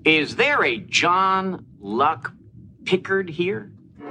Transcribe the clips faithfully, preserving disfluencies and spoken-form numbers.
Is there a John Luck Pickard here?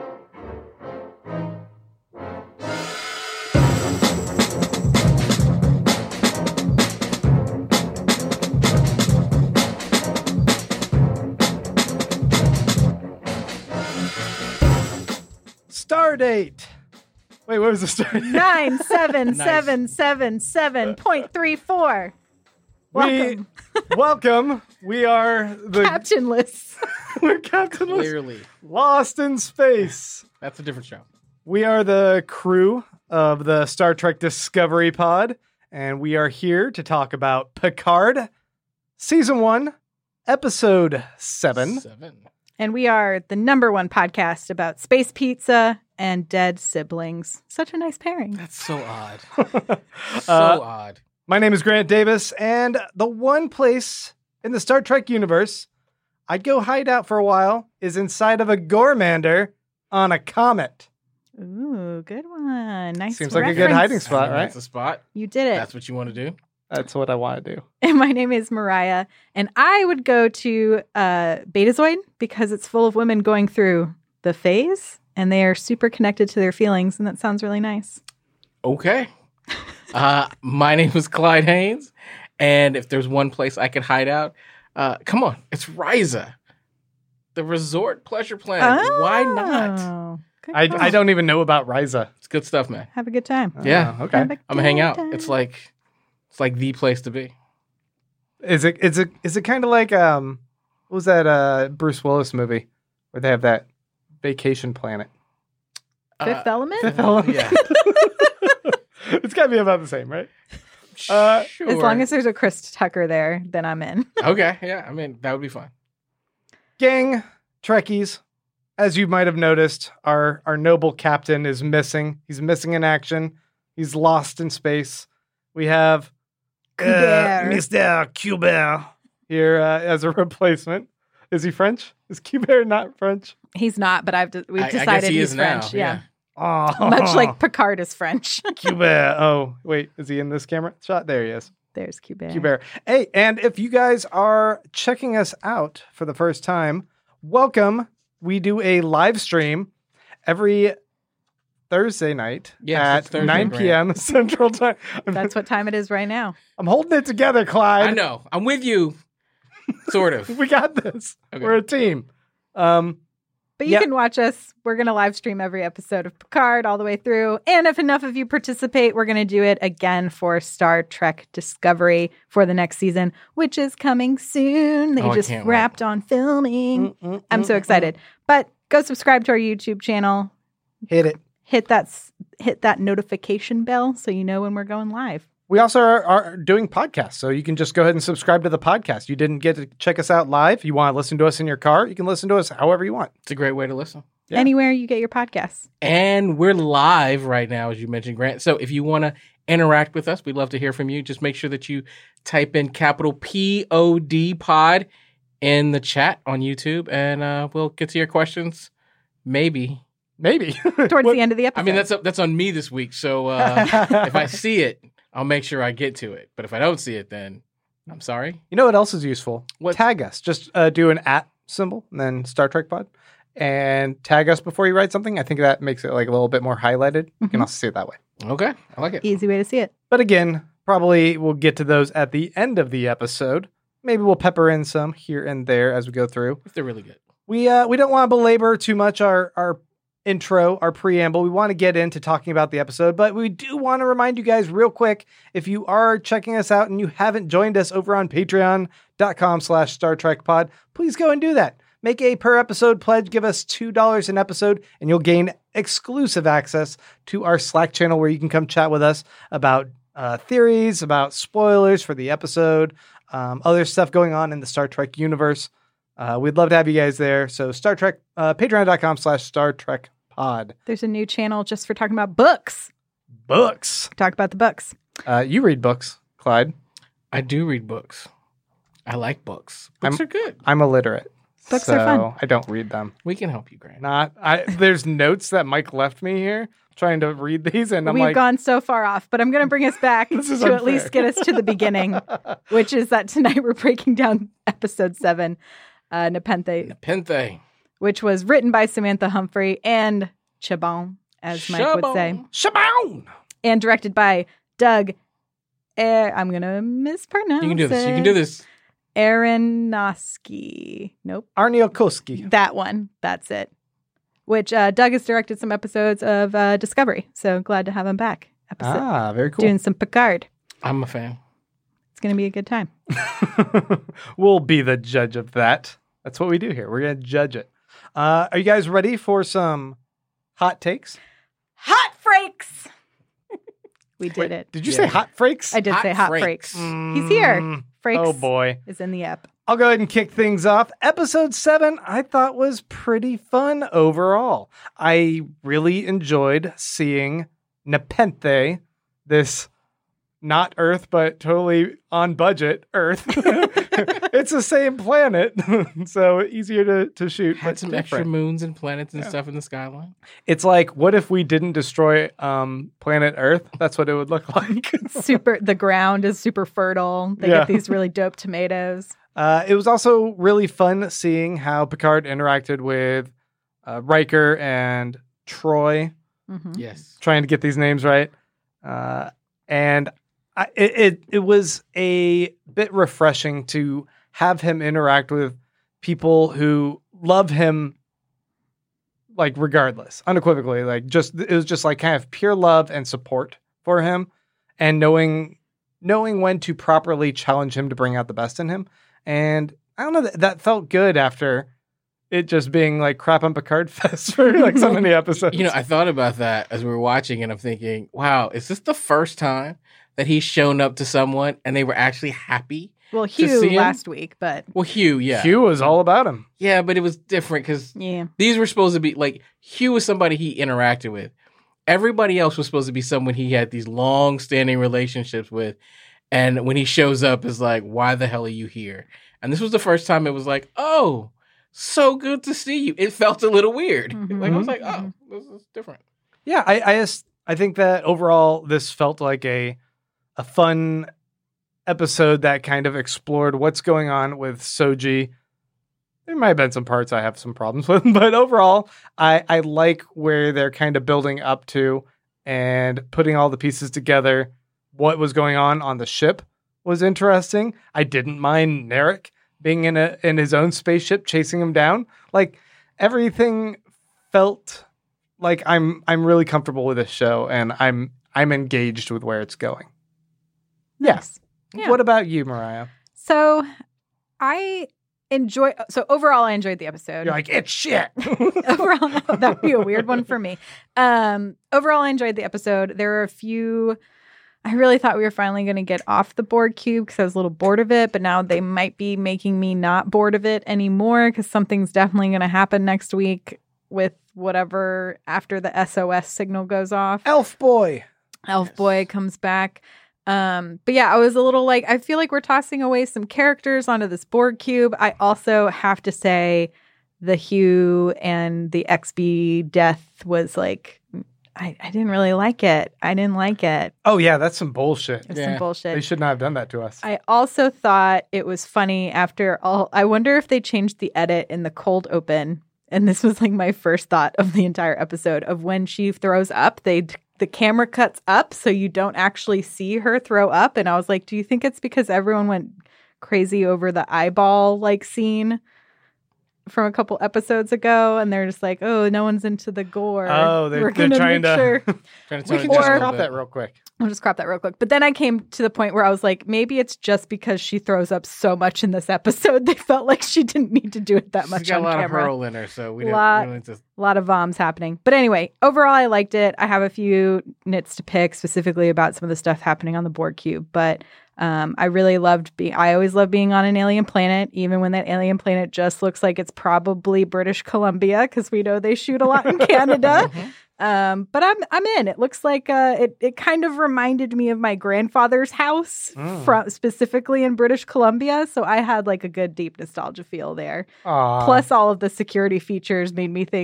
Star date. Wait, what was the star date? Nine seven seven seven seven point three four. Welcome. We, welcome. We are the Captainless. We're captainless. Clearly. Lost in space. That's a different show. We are the crew of the Star Trek Discovery Pod, and we are here to talk about Picard, Season one, Episode seven. Seven. And we are the number one podcast about space pizza and dead siblings. Such a nice pairing. That's so odd. so Uh, odd. My name is Grant Davis, and the one place in the Star Trek universe I'd go hide out for a while is inside of a Gormander on a comet. Ooh, good one. Nice Seems like a good reference. hiding spot, I mean, right? That's a spot. You did it. That's what you want to do. That's what I want to do. And my name is Mariah, and I would go to uh, Betazoid because it's full of women going through the phase, and they are super connected to their feelings, and that sounds really nice. Okay. uh, my name is Clyde Haynes, and if there's one place I could hide out, uh, come on, it's Ryza, the resort pleasure planet. Oh, Why not? good I, call. I don't even know about Ryza. It's good stuff, man. Have a good time. Yeah. Oh, okay. Have a I'm gonna hang good out. time. It's like, it's like the place to be. Is it is it is it kind of like um what was that uh Bruce Willis movie where they have that vacation planet? Fifth Uh, Element? Fifth Element. Yeah. It's got to be about the same, right? Uh, sure. As long as there's a Chris Tucker there, then I'm in. Okay. Yeah. I mean, that would be fun. Gang, Trekkies, as you might have noticed, our our noble captain is missing. He's missing in action. He's lost in space. We have uh, Kubert. Mister Kubert here uh, as a replacement. Is he French? Is Kubert not French? He's not, but I've de- we've I- I guess decided he he's is now, French. yeah. Oh, Much like Picard is French. Kubert. Oh, wait, is he in this camera shot? There he is. There's Kubert. Kubert. Hey, and if you guys are checking us out for the first time, welcome. We do a live stream every Thursday night Yes, at it's Thursday, nine Grant. p.m. Central Time. That's what time it is right now. I'm holding it together, Clyde. I know. I'm with you. Sort of. We got this. Okay. We're a team. Um, But you Yep. can watch us. We're going to live stream every episode of Picard all the way through. And if enough of you participate, we're going to do it again for Star Trek Discovery for the next season, which is coming soon. They Oh, I just can't wait. wrapped on filming. mm, mm, I'm mm, so mm. excited. But go subscribe to our YouTube channel. Hit it. Hit that s- hit that notification bell so you know when we're going live. We also are, are doing podcasts, so you can just go ahead and subscribe to the podcast. You didn't get to check us out live. You want to listen to us in your car, you can listen to us however you want. It's a great way to listen. Yeah. Anywhere you get your podcasts. And we're live right now, as you mentioned, Grant. So if you want to interact with us, we'd love to hear from you. Just make sure that you type in capital P O D pod in the chat on YouTube, and uh, we'll get to your questions. Maybe. Maybe. Towards the end of the episode. I mean, that's that's on me this week. So uh, if I see it, I'll make sure I get to it. But if I don't see it, then I'm sorry. You know what else is useful? What? Tag us. Just uh, do an at symbol and then Star Trek Pod and tag us before you write something. I think that makes it like a little bit more highlighted. You can Mhm. also see it that way. Okay, I like it. Easy way to see it. But again, probably we'll get to those at the end of the episode. Maybe we'll pepper in some here and there as we go through. If they're really good. We uh we don't want to belabor too much our our intro, our preamble. We want to get into talking about the episode, but we do want to remind you guys real quick, if you are checking us out and you haven't joined us over on patreon.com slash Star Trek Pod, please go and do that. Make a per episode pledge, give us two dollars an episode, and you'll gain exclusive access to our Slack channel where you can come chat with us about uh, theories, about spoilers for the episode, um, other stuff going on in the Star Trek universe. Uh, we'd love to have you guys there. So Star Trek, uh, patreon.com slash Star Trek Pod. There's a new channel just for talking about books. Books. Talk about the books. Uh, you read books, Clyde. I do read books. I like books. Books I'm- are good. I'm illiterate. Books so are fun. I don't read them. We can help you, Grant. Not. I. There's notes that Mike left me here trying to read these, and I'm We've like, gone so far off, but I'm going to bring us back to This is at unfair. least get us to the beginning, which is that tonight we're breaking down episode seven. uh, Nepenthe, Nepenthe. which was written by Samantha Humphrey and Chabon, as Mike would say, Shabown! and directed by Doug. Er- I'm gonna mispronounce. You can do this. it. You can do this. Aronofsky. Nope. Arniokoski. That one. That's it. Which uh, Doug has directed some episodes of uh, Discovery. So glad to have him back. Episode Ah, very cool. doing some Picard. I'm a fan. It's going to be a good time. We'll be the judge of that. That's what we do here. We're going to judge it. Uh, are you guys ready for some hot takes? Hot Frakes! We did Wait, it. Did you Yeah. say hot freaks? I did Hot say Hot Frakes. Frakes. He's here. Mm, Frakes Oh boy. is in the app. I'll go ahead and kick things off. Episode seven, I thought was pretty fun overall. I really enjoyed seeing Nepenthe, this not Earth, but totally on budget Earth. It's the same planet, so easier to, to shoot. Had but some different. extra moons and planets and Yeah. stuff in the skyline. It's like, what if we didn't destroy um, planet Earth? That's what it would look like. Super. The ground is super fertile. They Yeah. get these really dope tomatoes. Uh, it was also really fun seeing how Picard interacted with uh, Riker and Troy, hmm Yes. trying to get these names right. Uh, and I, it, it it was a bit refreshing to have him interact with people who love him, like regardless, unequivocally. Like just it was just like kind of pure love and support for him, and knowing knowing when to properly challenge him to bring out the best in him. And I don't know, that, that felt good after it just being like crap on Picard fest for like so many episodes. You know, I thought about that as we were watching, and I'm thinking, wow, is this the first time that he's shown up to someone and they were actually happy? Well, see Hugh him? last week, but Well, Hugh, yeah. Hugh was all about him. Yeah, but it was different because yeah. these were supposed to be like Hugh was somebody he interacted with. Everybody else was supposed to be someone he had these long standing relationships with. And when he shows up, it's like, why the hell are you here? And this was the first time it was like, oh, so good to see you. It felt a little weird. Mhm. Like I was like, oh, this is different. Yeah, I, I just I think that overall this felt like a a fun episode that kind of explored what's going on with Soji. There might have been some parts I have some problems with, but overall, I, I like where they're kind of building up to and putting all the pieces together. What was going on on the ship was interesting. I didn't mind Narek being in a in his own spaceship chasing him down. Like everything felt like I'm I'm really comfortable with this show and I'm I'm engaged with where it's going. Yes. Yeah. What about you, Mariah? So I enjoy. So overall, I enjoyed the episode. You're like, it's shit. Overall, that would be a weird one for me. Um, overall, I enjoyed the episode. There were a few. I really thought we were finally going to get off the Borg cube because I was a little bored of it, but now they might be making me not bored of it anymore because something's definitely going to happen next week with whatever after the S O S signal goes off. Elf boy. Elf Yes. Boy comes back. Um, but yeah, I was a little like, I feel like we're tossing away some characters onto this Borg cube. I also have to say the Hugh and the X B death was like, I, I didn't really like it. I didn't like it. Oh yeah, that's some bullshit. It was Yeah. some They bullshit. should not have done that to us. I also thought it was funny after all. I wonder if they changed the edit in the cold open. And this was like my first thought of the entire episode of when she throws up, they the camera cuts up so you don't actually see her throw up. And I was like, do you think it's because everyone went crazy over the eyeball like scene from a couple episodes ago? And they're just like, oh, no one's into the gore. Oh, they're- We're they're gonna trying make to- sure. Trying to we tone can it just down a crop little that bit. real quick. I'll just crop that real quick. But then I came to the point where I was like, maybe it's just because she throws up so much in this episode. They felt like she didn't need to do it that much She's got on a lot camera. of hurl in her, so we Lot- didn't really just. A lot of voms happening. But anyway, overall, I liked it. I have a few nits to pick specifically about some of the stuff happening on the Borg cube. But um, I really loved being, I always love being on an alien planet, even when that alien planet just looks like it's probably British Columbia, because we know they shoot a lot in Canada. Mhm. Um, but I'm I'm in. It looks like uh, it it kind of reminded me of my grandfather's house, Mm. from specifically in British Columbia. So I had like a good deep nostalgia feel there. Aw. Plus, all of the security features made me think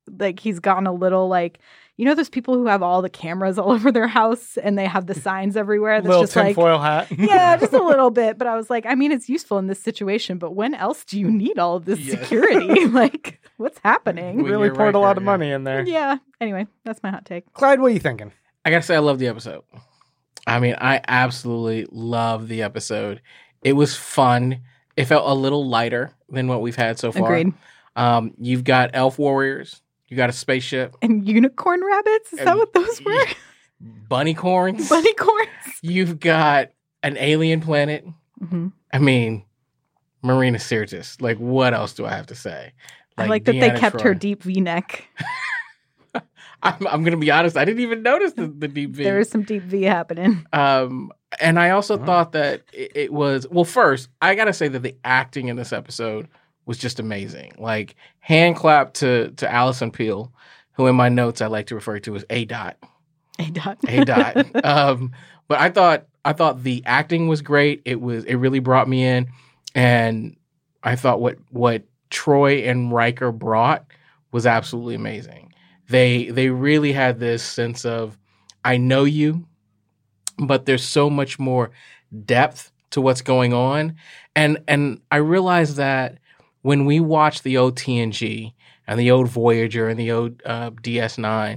like he's gotten a little like, you know, those people who have all the cameras all over their house and they have the signs everywhere. That's Little just like, tinfoil hat. yeah, just a little bit. But I was like, I mean, it's useful in this situation, but when else do you need all of this Yes. security? Like, what's happening? When Really you're poured right a lot there, of yeah. money in there. Yeah. Anyway, that's my hot take. Clyde, what are you thinking? I gotta say, I love the episode. I mean, I absolutely love the episode. It was fun. It felt a little lighter than what we've had so far. Agreed. Um, you've got elf warriors. You got a spaceship. And unicorn rabbits? Is that And- what those were? Bunny corns. Bunny corns? You've got an alien planet. Mm-hmm. I mean, Marina Sirtis. Like, what else do I have to say? I like that they Deanna kept Troi. her deep V-neck. I'm, I'm going to be honest. I didn't even notice the, the deep V. There was some deep V happening. Um, and I also Oh. thought that it, it was, well, first, I got to say that the acting in this episode was just amazing. Like, hand clap to, to Allison Peel, who in my notes I like to refer to as A Dot. A dot. A Dot. um, but I thought, I thought the acting was great. It was, it really brought me in. And I thought what, what Troy and Riker brought was absolutely amazing. They they really had this sense of, I know you, but there's so much more depth to what's going on. And and I realized that when we watched the old T N G and the old Voyager and the old uh, D S nine,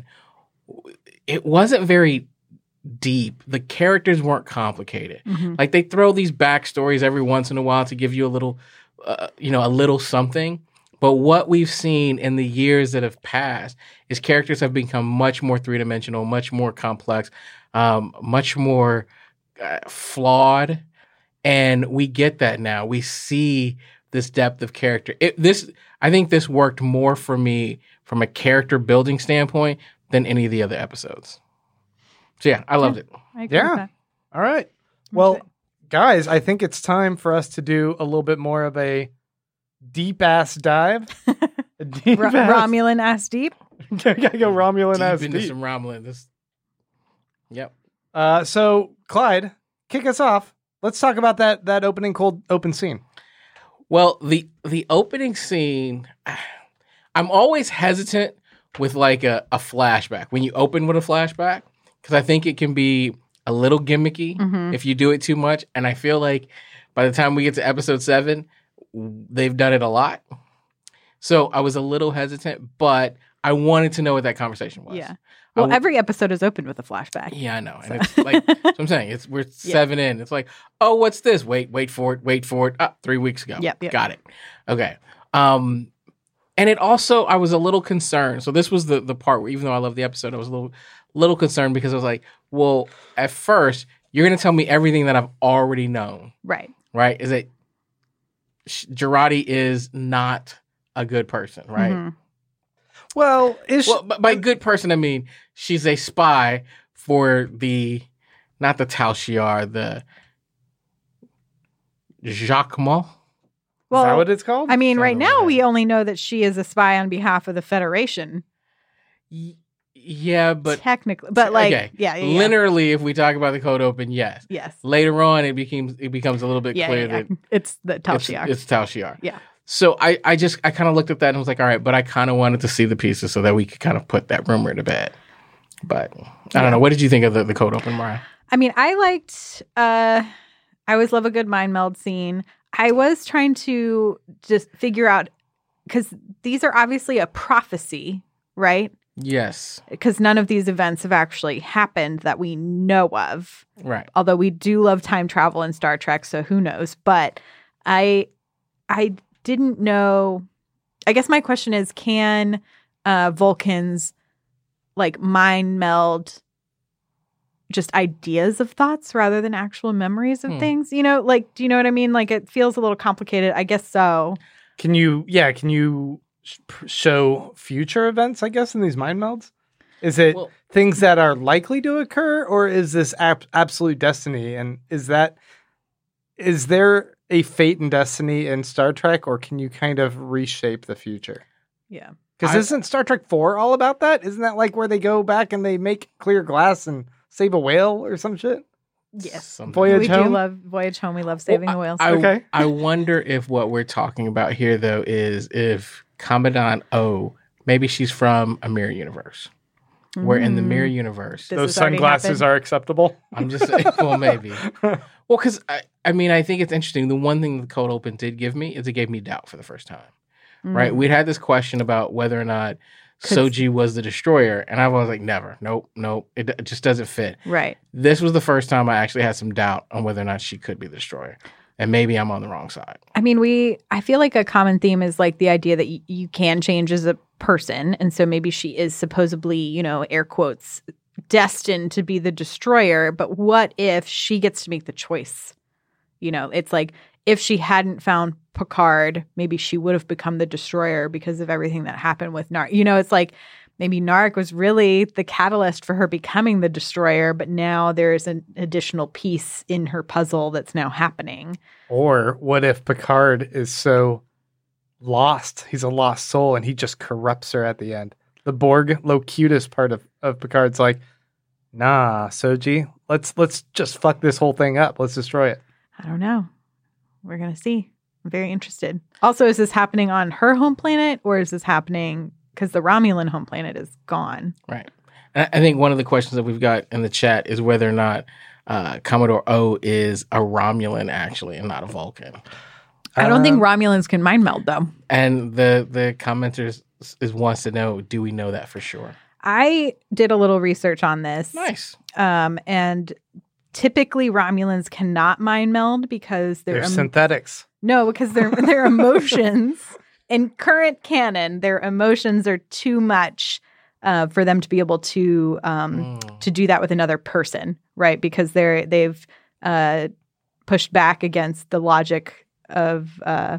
it wasn't very deep. The characters weren't complicated. Mhm. Like they throw these backstories every once in a while to give you a little, uh, you know, a little something. But what we've seen in the years that have passed is characters have become much more three-dimensional, much more complex, um, much more uh, flawed. And we get that now. We see this depth of character. It, this, I think this worked more for me from a character building standpoint than any of the other episodes. So yeah, I loved it. I agree Yeah. with that. All right. Well, guys, I think it's time for us to do a little bit more of a deep ass dive. A deep Ro- ass- Romulan ass deep. Gotta go Romulan ass Deep into deep. some Romulan. This, yep. Uh, so Clyde, kick us off. Let's talk about that that opening cold open scene. Well, the the opening scene, I'm always hesitant with like a, a flashback when you open with a flashback because I think it can be a little gimmicky Mhm. if you do it too much. And I feel like by the time we get to episode seven, they've done it a lot. So I was a little hesitant, but I wanted to know what that conversation was. Yeah. I Well, w- every episode is opened with a flashback. Yeah, I know. And So- it's like, that's what I'm saying. It's we're seven in. It's like, oh, what's this? Wait, wait for it. Wait for it. Ah, three weeks ago. Yep, yep. Got it. Okay. Um, and it also, I was a little concerned. So this was the the part where, even though I love the episode, I was a little little concerned because I was like, well, at first, you're going to tell me everything that I've already known, Right. right? Is that Sh- Girardi is not a good person, right? Mhm. Well, is Well, b- by good person, I mean she's a spy for the, not the Tal Shiar, the Jacquemont. is that Well, what it's called? I mean, right Something now like we that. only know that she is a spy on behalf of the Federation. Y- yeah, but Technically, but like, okay. yeah, yeah, yeah. Literally, if we talk about the code open, yes. Yes. Later on, it becomes it becomes a little bit Yeah, clear yeah, yeah. that It's the Tal it's, Shiar. it's Tal Shiar. Yeah. So I, I just I kind of looked at that and was like, all right, but I kind of wanted to see the pieces so that we could kind of put that rumor to bed. But I don't Yeah. know. What did you think of the, the code open, Mariah? I mean, I liked. uh I always love a good mind meld scene. I was trying to just figure out because these are obviously a prophecy, right? Yes. Because none of these events have actually happened that we know of. Right. Although we do love time travel in Star Trek, so who knows? But I, I didn't know. I guess my question is: can uh, Vulcans like mind meld just ideas of thoughts rather than actual memories of Hmm. things? You know, like, do you know what I mean? Like, it feels a little complicated. I guess so. Can you, yeah, can you sh- pr- show future events, I guess, in these mind melds? Is it Well- things that are likely to occur, or is this ab- absolute destiny? And is that, is there a fate and destiny in Star Trek, or can you kind of reshape the future? Yeah. Because I- isn't Star Trek four all about that? Isn't that like where they go back and they make clear glass and save a whale or some shit? Yes. Something. Voyage we home? do love Voyage Home. We love saving Well, the whales. I, Okay. I wonder if what we're talking about here, though, is if Commandant O maybe she's from a mirror universe. Where in the mirror universe, This Those has already sunglasses happened. are acceptable. I'm just well, maybe. Well, because I, I mean, I think it's interesting. The one thing the cold open did give me is it gave me doubt for the first time. Right? Mm. We'd had this question about whether or not 'Cause- Soji was the destroyer, and I was like, never, nope, nope. It, it just doesn't fit. Right. This was the first time I actually had some doubt on whether or not she could be the destroyer, and maybe I'm on the wrong side. I mean, we, I feel like a common theme is like the idea that y- you can change as a person. And so maybe she is supposedly, you know, air quotes, destined to be the destroyer. But what if she gets to make the choice? You know, it's like if she hadn't found Picard, maybe she would have become the destroyer because of everything that happened with Narek. You know, it's like maybe Narek was really the catalyst for her becoming the destroyer, but now there's an additional piece in her puzzle that's now happening. Or what if Picard is so lost? He's a lost soul and he just corrupts her at the end. The Borg Locutus part of, of Picard's like, nah, Soji, let's let's just fuck this whole thing up. Let's destroy it. I don't know. We're going to see. I'm very interested. Also, is this happening on her home planet or is this happening because the Romulan home planet is gone? Right. And I I think one of the questions that we've got in the chat is whether or not uh, Commodore O is a Romulan actually and not a Vulcan. I don't think Um, Romulans can mind meld, though. And the the commenters is wants to know, do we know that for sure? I did a little research on this. Nice. Um, and typically Romulans cannot mind meld because they're they're, em- synthetics. no, because their their emotions in current canon, their emotions are too much uh, for them to be able to um, Mm. to do that with another person, right? Because they're they've uh, pushed back against the logic of uh,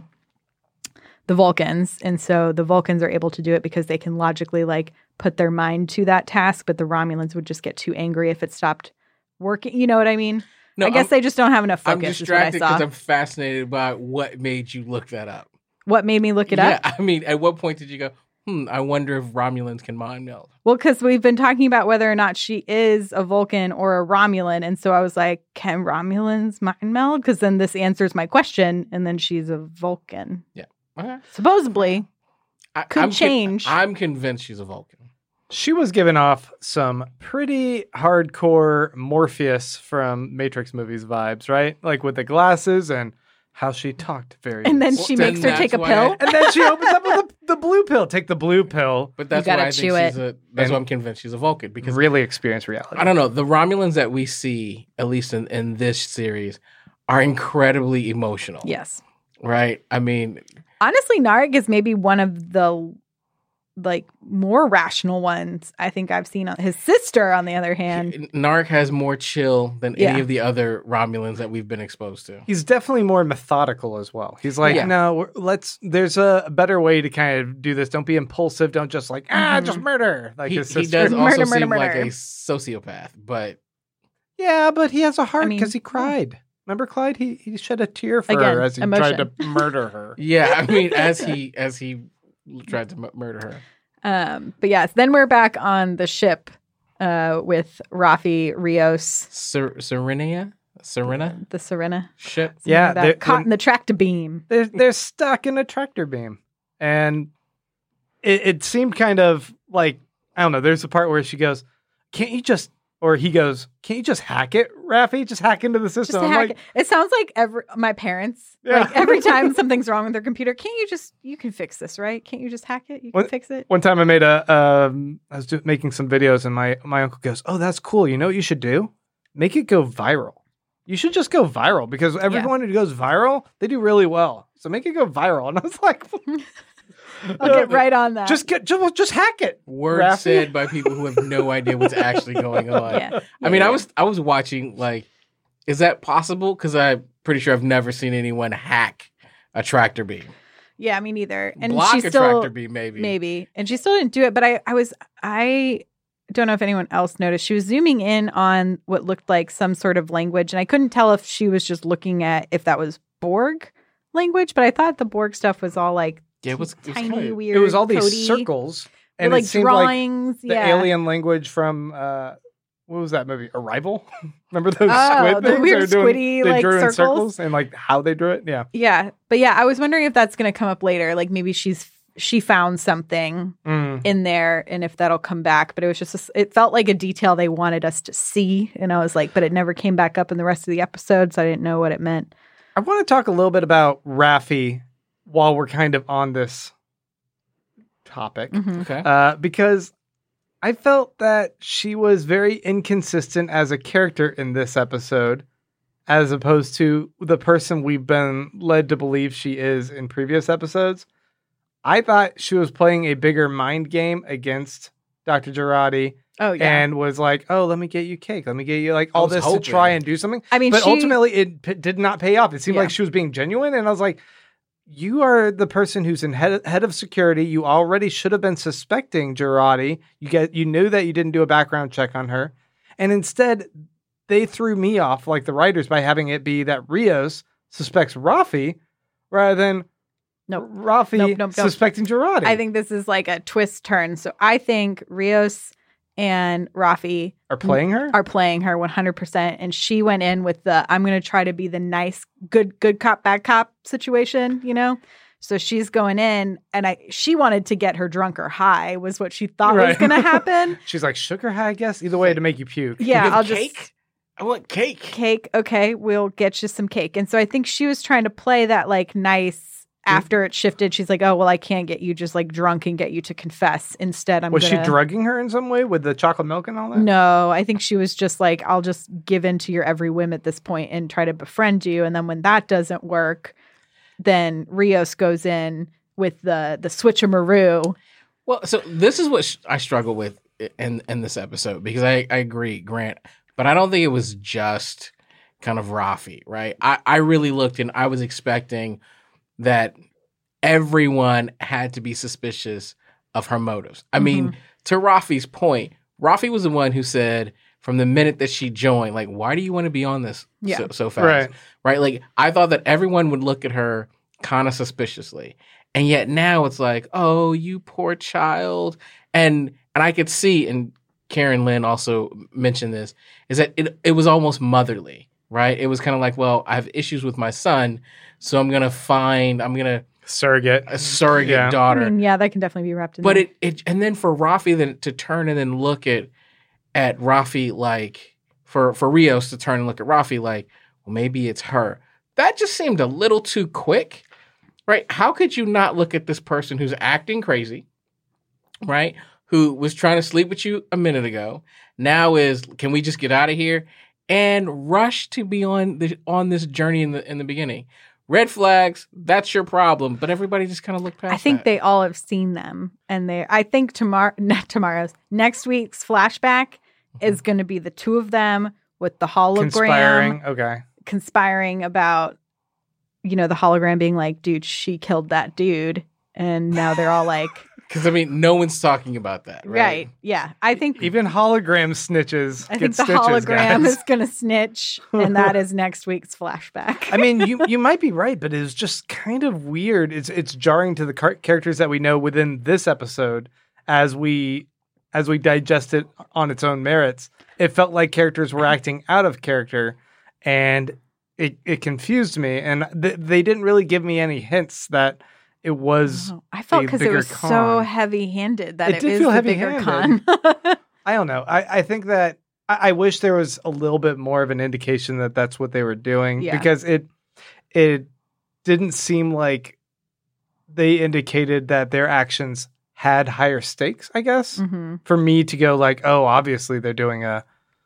the Vulcans, and so the Vulcans are able to do it because they can logically like put their mind to that task, but the Romulans would just get too angry if it stopped working. You know what I mean? No, I guess I'm, they just don't have enough I'm focus. Is what I distracted saw. because I'm fascinated by what made you look that up. What made me look it yeah, up? I mean, at what point did you go, hmm, I wonder if Romulans can mind meld? Well, because we've been talking about whether or not she is a Vulcan or a Romulan. And so I was like, can Romulans mind meld? Because then this answers my question. And then she's a Vulcan. Okay. Supposedly. I, Could I'm con- change. I'm convinced she's a Vulcan. She was giving off some pretty hardcore Morpheus from Matrix movies vibes, right? Like with the glasses and how she talked very And then Well, she then makes her that's take a why pill. I- And then she opens up with the, the blue pill. Take the blue pill. But that's gotta why I think chew she's it. a. That's And- why I'm convinced she's a Vulcan because Really experience reality. I don't know the Romulans that we see, at least in, in this series, are incredibly emotional. Yes. Right. I mean, Honestly, Narek is maybe one of the like more rational ones I think I've seen. On his sister, on the other hand, Narek has more chill than Yeah. any of the other Romulans that we've been exposed to. He's definitely more methodical as well. He's like, Yeah. no, we're- let's. There's a better way to kind of do this. Don't be impulsive. Don't just like ah, Mhm. just murder. Like He, his he sister. does also Murder, murder, seem like murder. a sociopath, but Yeah, but he has a heart I mean, because he cried. Remember Clyde? He he shed a tear for Again, her as he emotion. tried to murder her. yeah, I mean, as he as he tried to m- murder her. um, but yes, then we're back on the ship uh, with Rafi Rios, Ser- Serenia, Serena the Serena. ship. something Yeah, like that, they're- caught in the tractor beam. They're they're stuck in a tractor beam, and it, it seemed kind of like I don't know. There's a part where she goes, "Can't you just?" Or he goes, "Can't you just hack it, Rafi? Just hack into the Just system." to I'm hack like, it. It sounds like every my parents. Yeah. Like every time something's wrong with their computer, can't you just you can fix this, right? Can't you just hack it? You can What- fix it. One time I made a, um, I was just making some videos and my, my uncle goes, "Oh, that's cool. You know what you should do? Make it go viral. You should just go viral because everyone who goes viral, they do really well. So make it go viral." And I was like, I'll get right on that. just get, just, just hack it. Words Rafi? said by people who have no idea what's actually going on. yeah. I mean, Yeah, I was I was watching like, is that possible? Because I'm pretty sure I've never seen anyone hack a tractor beam. yeah, me neither. And Block she a still tractor beam, maybe. maybe, and she still didn't do it. But I I was I don't know if anyone else noticed. She was zooming in on what looked like some sort of language, and I couldn't tell if she was just looking at if that was Borg language. But I thought the Borg stuff was all like Yeah, it was, it was tiny, kinda- weird. It was all these codey, circles. with, And like it seemed like drawings. the yeah. alien language from, uh, what was that movie? Arrival? Remember those Oh, squid the things? weird They were doing- squiddy, they like, drew in circles? circles and like how they drew it. Yeah. Yeah. But yeah, I was wondering if that's going to come up later. Like maybe she's she found something Mm. in there and if that'll come back. But it was just, a, it felt like a detail they wanted us to see. And I was like, but it never came back up in the rest of the episode. So I didn't know what it meant. I want to talk a little bit about Raffi while we're kind of on this topic. Mhm. Okay. Uh, because I felt that she was very inconsistent as a character in this episode, as opposed to the person we've been led to believe she is in previous episodes. I thought she was playing a bigger mind game against Doctor Girardi Oh, yeah. and was like, oh, let me get you cake. Let me get you like all was this hoping. to try and do something. I mean, But she, ultimately, it p- did not pay off. It seemed Yeah. like she was being genuine. And I was like, you are the person who's in head, head of security. You already should have been suspecting Girardi. You get, you knew that you didn't do a background check on her. And instead, they threw me off, like the writers, by having it be that Rios suspects Raffi rather than Nope. Raffi Nope, nope, nope. suspecting Girardi. I think this is like a twist turn. So I think Rios and Raffi are playing her? are playing her one hundred percent. And she went in with the, I'm going to try to be the nice, good, good cop, bad cop situation, you know? So she's going in and I, she wanted to get her drunk or high was what she thought was Right. going to happen. She's like, sugar high, I guess. Either way, to make you puke. Yeah, You have I'll cake? just I want cake. cake. Okay, we'll get you some cake. And so I think she was trying to play that like nice. After it shifted, she's like, "Oh well, I can't get you just like drunk and get you to confess. Instead, I'm Was gonna." she drugging her in some way with the chocolate milk and all that? No, I think she was just like, "I'll just give in to your every whim at this point and try to befriend you." And then when that doesn't work, then Rios goes in with the the switcheroo. Well, so this is what sh- I struggle with in in this episode because I, I agree, Grant, but I don't think it was just kind of Raffi, right? I, I really looked and I was expecting that everyone had to be suspicious of her motives. I mean, to Raffi's point, Raffi was the one who said from the minute that she joined, like, why do you want to be on this Yeah. so, so fast? Right. Right? Like, I thought that everyone would look at her kind of suspiciously. And yet now it's like, oh, you poor child. And and I could see, and Karen Lynn also mentioned this, is that it, it was almost motherly, right? It was kind of like, well, I have issues with my son, so I'm going to find, I'm going to, Surrogate. a surrogate Yeah. daughter. I mean, yeah, that can definitely be wrapped in. But there. it, it, and then for Raffi then to turn and then look at, at Raffi like, for, for Rios to turn and look at Raffi like, well, maybe it's her. That just seemed a little too quick, right? How could you not look at this person who's acting crazy, right? Who was trying to sleep with you a minute ago, now is, can we just get out of here? And rush to be on the on this journey in the in the beginning. Red flags, that's your problem. But everybody just kind of looked past I think that. they all have seen them, and they. I think tomorrow, not tomorrow's, next week's flashback is going to be the two of them with the hologram Conspiring. Okay. conspiring about, you know, the hologram being like, dude, she killed that dude. And now they're all like, Because, I mean, no one's talking about that, right? right. Yeah. I think Even hologram snitches I get think the stitches, hologram guys. is going to snitch, and that is next week's flashback. I mean, you you might be right, but it's just kind of weird. It's it's jarring to the car- characters that we know within this episode as we as we digest it on its own merits. It felt like characters were acting out of character, and it it confused me. And th- they didn't really give me any hints that it was. Oh, I felt a because it bigger was so con. heavy-handed that It it, did is feel the bigger heavy-handed. con. I don't know. I, I think that I, I wish there was a little bit more of an indication that that's what they were doing Yeah. because it it didn't seem like they indicated that their actions had higher stakes. I guess hmm for me to go like, oh, obviously they're doing a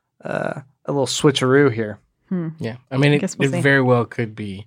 uh, a little switcheroo here. Yeah. I mean, I it, guess we'll it see. very well could be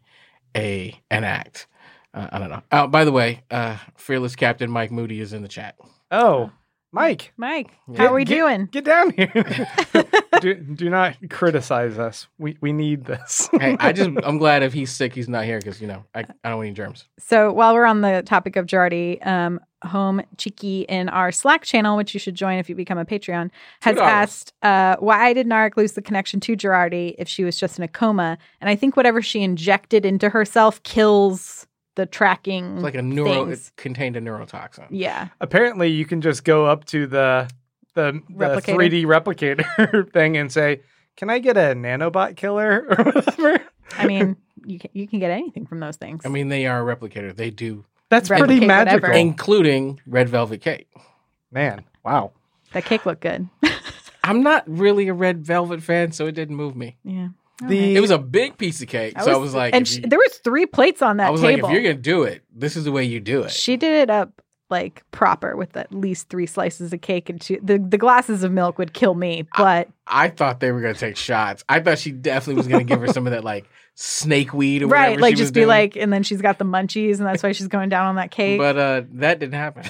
a an act. Uh, I don't know. Oh, by the way, uh, Fearless Captain Mike Moody is in the chat. Oh, Mike, Mike, Yeah. how are we Get- doing? get down here. do, do not criticize us. We we need this. Hey, I just, I'm glad if he's sick, he's not here because, you know, I, I don't want any germs. So while we're on the topic of Girardi, um, Home Cheeky in our Slack channel, which you should join if you become a Patreon, has two dollars. asked, uh, why did Narek lose the connection to Girardi if she was just in a coma? And I think whatever she injected into herself kills the tracking. It's like a neuro, things. it contained a neurotoxin. Yeah. Apparently, you can just go up to the the, the Replicator. three D replicator thing and say, "Can I get a nanobot killer or whatever?" I mean, you can, you can get anything from those things. I mean, they are a replicator. They do. That's replicate pretty magical. whatever. including red velvet cake. Man, wow. That cake looked good. I'm not really a red velvet fan, so it didn't move me. Yeah. The It was a big piece of cake, so I was like, and if sh- you- there was three plates on that I was table. like, if you're gonna do it, this is the way you do it. She did it up like proper with at least three slices of cake and two. The the glasses of milk would kill me, but I thought they were gonna take shots. I thought she definitely was gonna give her some of that like snake weed or right, whatever. like she was just be doing. like, and then she's got the munchies, and that's why she's going down on that cake. But uh, that didn't happen.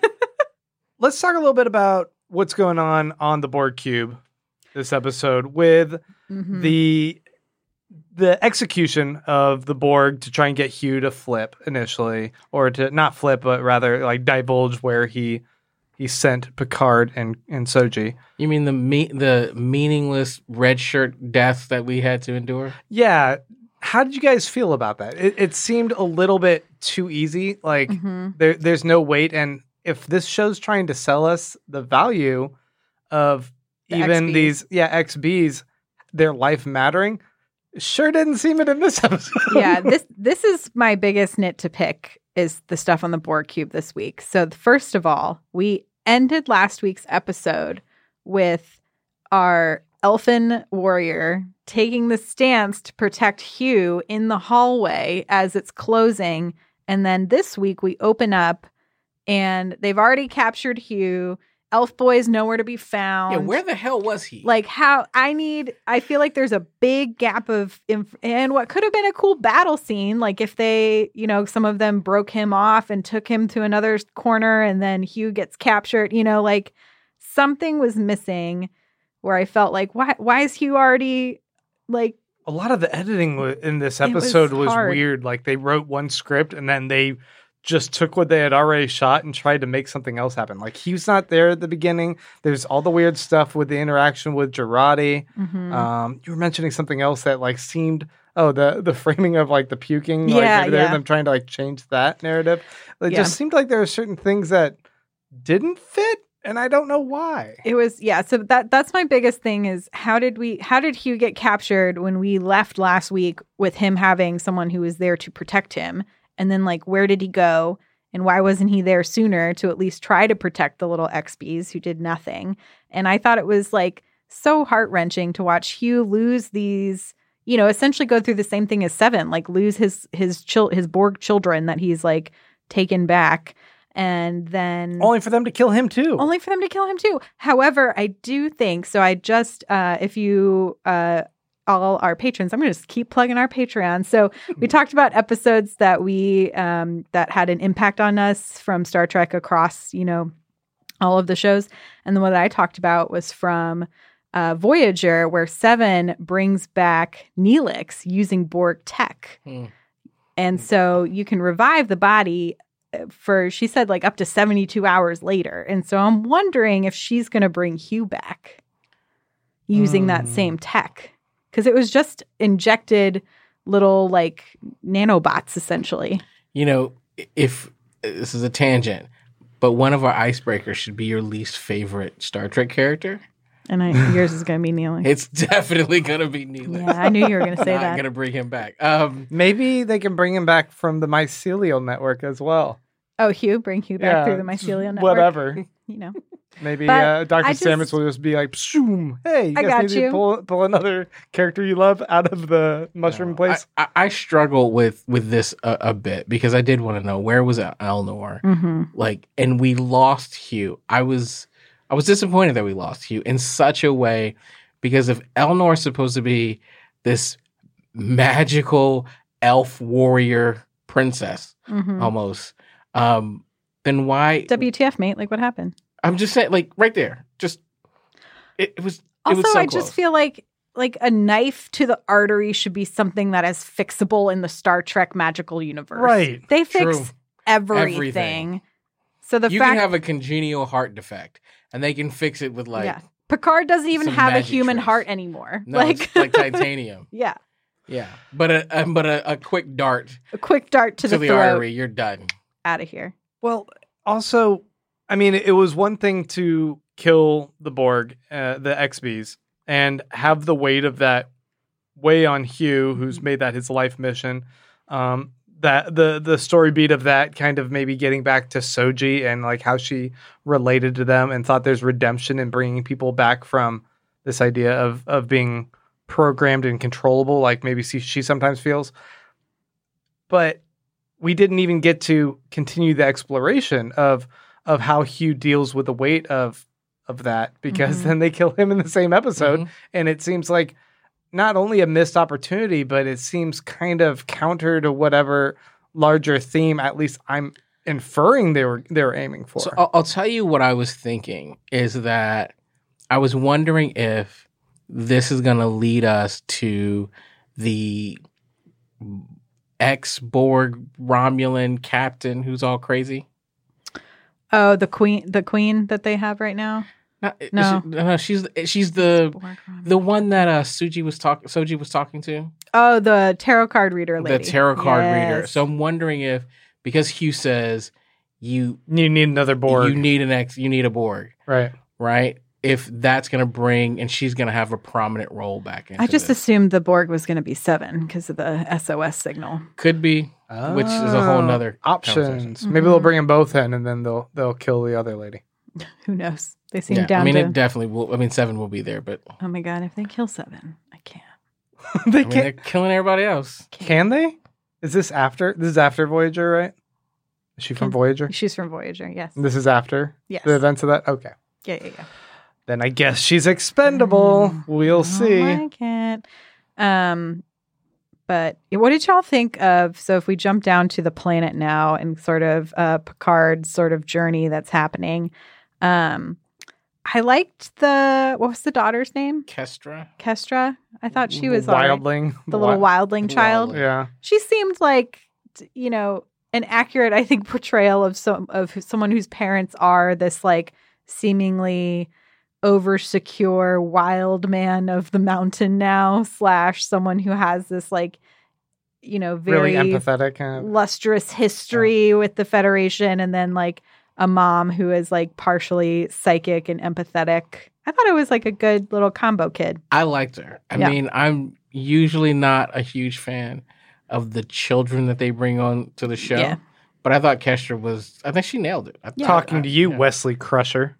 Let's talk a little bit about what's going on on the Borg cube this episode with Mhm. the the execution of the Borg to try and get Hugh to flip initially, or to not flip, but rather like divulge where he he sent Picard and and Soji. You mean the me- the meaningless red shirt deaths that we had to endure? Yeah. How did you guys feel about that? It, it seemed a little bit too easy. Like Mhm. there, there's no weight. And if this show's trying to sell us the value of The even X Bs. these, yeah, X Bs, their life mattering, it sure didn't seem it in this episode. yeah, this this is my biggest nit to pick is the stuff on the Borg cube this week. So first of all, we ended last week's episode with our elfin warrior taking the stance to protect Hugh in the hallway as it's closing. And then this week we open up and they've already captured Hugh. Elf boy's nowhere to be found. Yeah, where the hell was he? Like how I need, I feel like there's a big gap of, inf- and what could have been a cool battle scene. Like if they, you know, some of them broke him off and took him to another corner and then Hugh gets captured, you know, like something was missing where I felt like, why, why is Hugh already like, A lot of the editing wa- in this It was episode was, hard. weird. Like they wrote one script and then they just took what they had already shot and tried to make something else happen. Like Hugh's not there at the beginning. There's all the weird stuff with the interaction with Girardi. mhm. Um, you were mentioning something else that like seemed oh the the framing of like the puking. Like, Yeah, maybe they're yeah. them trying to like change that narrative. It Yeah. just seemed like there were certain things that didn't fit, and I don't know why. It was yeah, so that that's my biggest thing is how did we how did Hugh get captured when we left last week with him having someone who was there to protect him? And then like where did he go? And why wasn't he there sooner to at least try to protect the little X Bs who did nothing? And I thought it was like so heart-wrenching to watch Hugh lose these, you know, essentially go through the same thing as Seven, like lose his his chil- his Borg children that he's like taken back. And then Only for them to kill him too. only for them to kill him too. However, I do think so. I just uh, if you uh, all our patrons, I'm going to just keep plugging our Patreon. So we talked about episodes that we um, that had an impact on us from Star Trek across, you know, all of the shows. And the one that I talked about was from uh, Voyager, where Seven brings back Neelix using Borg tech, Hmm. and so you can revive the body for, she said, like up to seventy-two hours later. And so I'm wondering if she's going to bring Hugh back using that Mm. same tech. Because it was just injected little like nanobots, essentially. You know, if this is a tangent, but one of our icebreakers should be your least favorite Star Trek character. And I, yours is going to be Neelix. It's definitely gonna be Neelix. Yeah, I knew you were going to say Not that. gonna bring him back. Um, Maybe they can bring him back from the mycelial network as well. Oh, Hugh, bring Hugh back Yeah, through the mycelial network. Whatever. You know. Maybe But uh, Doctor I just- Stamets will just be like, "Shoom! Hey, you I guys got need you." to pull, pull another character you love out of the mushroom no, place." I, I, I struggle with with this a, a bit because I did want to know where was Elnor, Mm-hmm. like, and we lost Hugh. I was I was disappointed that we lost Hugh in such a way because if Elnor is supposed to be this magical elf warrior princess Mm-hmm. almost, um, then why? W T F, mate? Like, what happened? I'm just saying, like, right there, just it, it was. It Also, was so I close. just feel like like a knife to the artery should be something that is fixable in the Star Trek magical universe. Right. They fix True. everything. Everything. So the you fact can have a congenial heart defect, and they can fix it with like yeah. Picard doesn't even some have a magic human tricks. heart anymore. no, like it's like titanium. yeah. Yeah, but a, a but a, a quick dart A quick dart to, to, the, the, throat. artery, you're done. Out of here. Well, also, I mean, it was one thing to kill the Borg, uh, the X Bs, and have the weight of that weigh on Hugh, who's made that his life mission. Um, that the the story beat of that kind of maybe getting back to Soji and like how she related to them and thought there's redemption in bringing people back from this idea of of being programmed and controllable, like maybe she, she sometimes feels. But we didn't even get to continue the exploration of of how Hugh deals with the weight of of that, because Mm-hmm. then they kill him in the same episode, Mhm. and it seems like not only a missed opportunity, but it seems kind of counter to whatever larger theme, at least I'm inferring they were they were aiming for. So I'll, I'll tell you what I was thinking is that I was wondering if this is going to lead us to the ex-Borg Romulan captain who's all crazy. Oh, the queen, the queen that they have right now. Not, is No. she- no, she's she's the the one that uh, Suji was talking Soji was talking to. Oh, the tarot card reader lady. The tarot card reader. Yes. So I'm wondering if, because Hugh says you you need another Borg, you need an ex, you need a Borg, right? right? If that's going to bring, and she's going to have a prominent role back into I just this. assumed the Borg was going to be seven because of the S O S signal. Could be, which is a whole nother options. Mhm. Maybe they'll bring them both in, and then they'll they'll kill the other lady. Who knows? They seem Yeah, down I mean, to. it definitely will. I mean, seven will be there, but Oh my god! If they kill seven, I can't. they I mean, they're can't. killing everybody else. Can they? Is this after? This is after Voyager, right? Is she from Can- Voyager? She's from Voyager. Yes. This is after Yes. the events of that. Okay, Yeah, yeah, yeah. then I guess she's expendable. Mm. We'll see. I can't. Um, but what did y'all think of? So if we jump down to the planet now and sort of uh, Picard's sort of journey that's happening, um, I liked the what was the daughter's name? Kestra. Kestra. I thought she was all right. wildling. The little wildling child. Wildling. Yeah. She seemed like, t- you know, an accurate, I think, portrayal of some of someone whose parents are this like seemingly over secure wild man of the mountain now, slash someone who has this like, you know, very Really empathetic. Kind of. lustrous history with the Federation, and then like a mom who is like partially psychic and empathetic. I thought it was like a good little combo kid. I liked her. I Yeah. mean, I'm usually not a huge fan of the children that they bring on to the show, Yeah. but I thought Kestra was. I think she nailed it. I, Talking I- to you, yeah. Wesley Crusher.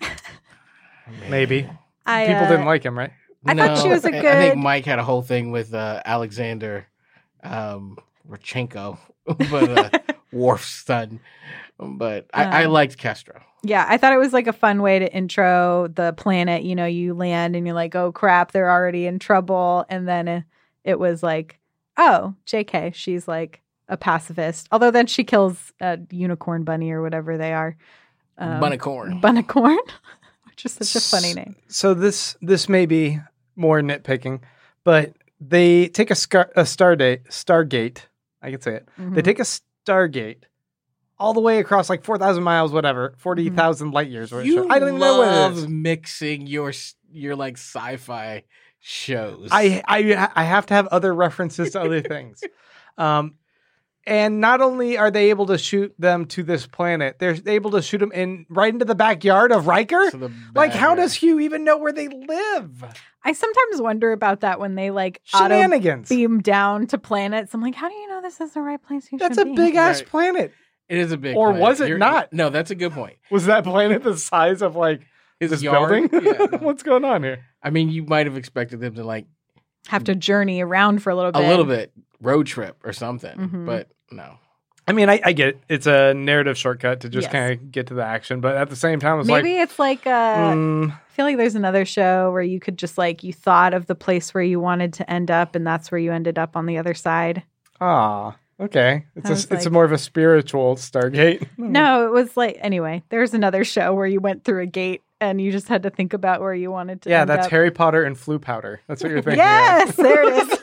Maybe. I, People uh, didn't like him, right? I thought she was a I- I think good- Mike had a whole thing with uh, Alexander um, Rodchenko, but uh, Worf's son. But I, I Um, liked Kestra. Yeah, I thought it was like a fun way to intro the planet. You know, you land and you're like, oh crap, they're already in trouble. And then it, it was like, oh, J K, she's like a pacifist. Although then she kills a unicorn bunny or whatever they are. Um, Bunnicorn. Bunnicorn, which is such a funny name. So this this may be more nitpicking, but they take a scar- a stardate Stargate. I can say it. They Mhm. take a Stargate all the way across like four thousand miles, whatever, forty thousand light years. Or You I don't even know what it love is. mixing your s- your like sci-fi shows. I, I I have to have other references to other things. Um, and not only are they able to shoot them to this planet, they're able to shoot them in right into the backyard of Riker. To the Like, how bad does Hugh even know where they live? I sometimes wonder about that when they like auto Shenanigans. beam down to planets. I'm like, how do you know this is the right place you That's a should be? big ass Right. planet. It is a big. Or planet. was it You're- not? No, that's a good point. Was that planet the size of like His this yard. building? Yeah, no. What's going on here? I mean, you might have expected them to like Have to journey around for a little bit. a little bit road trip or something, Mhm. but no. I mean, I, I get it. It's a narrative shortcut to just Yes. kind of get to the action, but at the same time, it's Maybe like, it's like uh, mm, I feel like there's another show where you could just like you thought of the place where you wanted to end up, and that's where you ended up on the other side. ah, okay. It's I a, was it's a like- more of a spiritual Stargate. No, it was like anyway. There's another show where you went through a gate and you just had to think about where you wanted to. Yeah, end that's up. Harry Potter and flu powder. That's what you're thinking. Yes, there it is.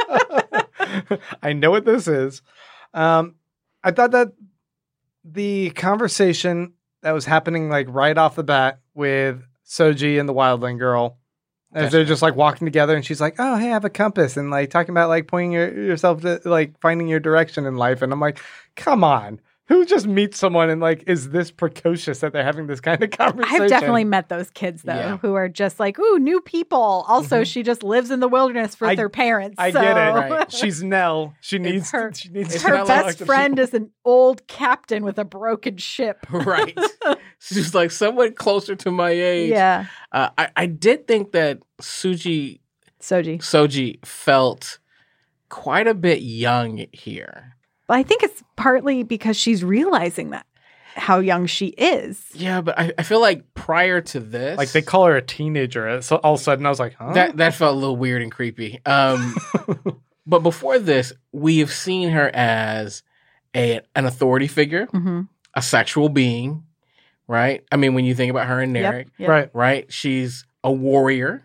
is. I know what this is. Um, I thought that the conversation that was happening like right off the bat with Soji and the Wildling girl, as they're just like walking together, and she's like, "Oh, hey, I have a compass," and like talking about like pointing your, yourself to like finding your direction in life, and I'm like, "Come on." Who just meets someone and like is this precocious that they're having this kind of conversation? I've definitely met those kids though, Yeah. who are just like, ooh, new people. Also, Mhm. she just lives in the wilderness with I- her parents. I so. get it. Right. She's Nell. She needs her- she needs it's to Her not talk best to friend people. is an old captain with a broken ship. Right. She's like someone closer to my age. Yeah. Uh, I, I did think that Suji Soji. Soji felt quite a bit young here. But I think it's partly because she's realizing that how young she is. Yeah, but I, I feel like prior to this, Like they call her a teenager. and So all of a sudden I was like, huh? that that felt a little weird and creepy. Um, but before this, we have seen her as a an authority figure, Mm-hmm. a sexual being, right? I mean, when you think about her and Yep, Narek, yep. Right. right? She's a warrior.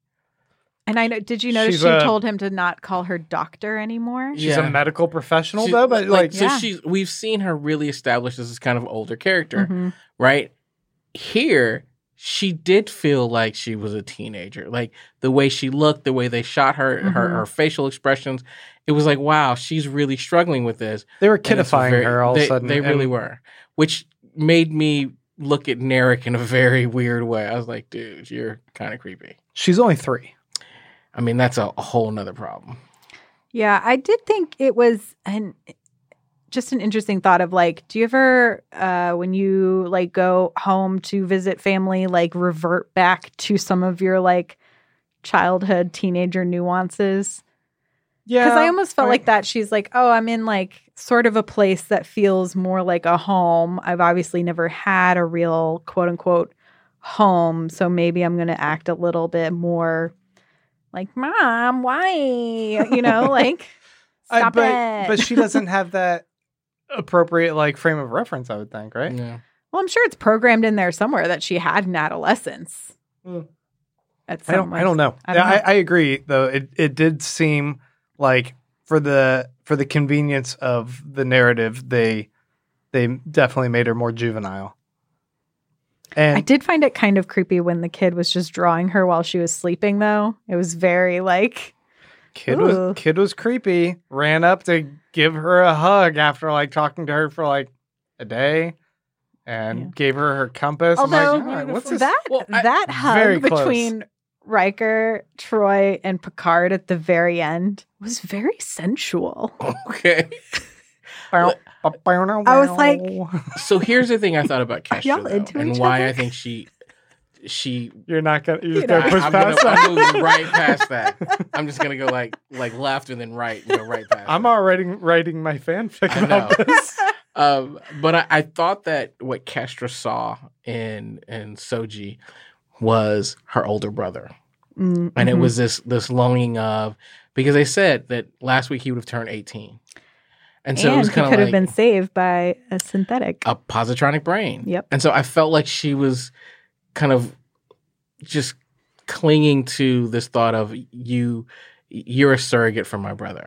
And I know. Did you notice She's she a- told him to not call her doctor anymore? She's Yeah. a medical professional She- though, but like, so Yeah. she's we've seen her really established as this kind of older character, Mhm. right? Here, she did feel like she was a teenager. Like the way she looked, the way they shot her, her, Mhm. her facial expressions. It was like, wow, she's really struggling with this. they were And it's kidifying very- her all they, of a sudden. They really and were, which made me look at Narek in a very weird way. I was like, dude, you're kind of creepy. She's only three. I mean, that's a, a whole nother problem. Yeah, I did think it was an just an interesting thought of like, do you ever uh when you like go home to visit family, like revert back to some of your like childhood teenager nuances? Yeah. Because I almost felt I- like that. She's like, oh, I'm in like sort of a place that feels more like a home. I've obviously never had a real quote unquote home. So maybe I'm going to act a little bit more like, Mom, why? You know, like, I- stop but, it. but she doesn't have that appropriate like frame of reference, I would think, right? Yeah. well, I'm sure it's programmed in there somewhere that she had an adolescence. Mm. At I don't. some, I don't know. I don't I, know. I agree, though. It it did seem like for the for the convenience of the narrative, they they definitely made her more juvenile. And I did find it kind of creepy when the kid was just drawing her while she was sleeping, though. It was very like, kid Ooh. was kid was creepy. Ran up to give her a hug after like talking to her for like a day, and Yeah. gave her her compass. I'm like, although "All right, what's this?" that Well, I- that Very hug close. between Riker, Troy, and Picard at the very end was very sensual. Okay. I was like, So here's the thing I thought about Kesha, Y'all though, into and each why other? I think she she "You're not gonna. You're You just know. gonna I, push I'm, past gonna, that." I'm moving right past that. I'm just gonna go like like left and then right and go right past. I'm it. already writing my fanfic I about know. this. Um, but I, I thought that what Kestra saw in in Soji was her older brother, mm, and it mhm. was this this longing of because they said that last week he would have turned eighteen, and so and it was he kind of could like have been saved by a synthetic. a positronic brain. Yep. And so I felt like she was kind of just clinging to this thought of you, you're a surrogate for my brother.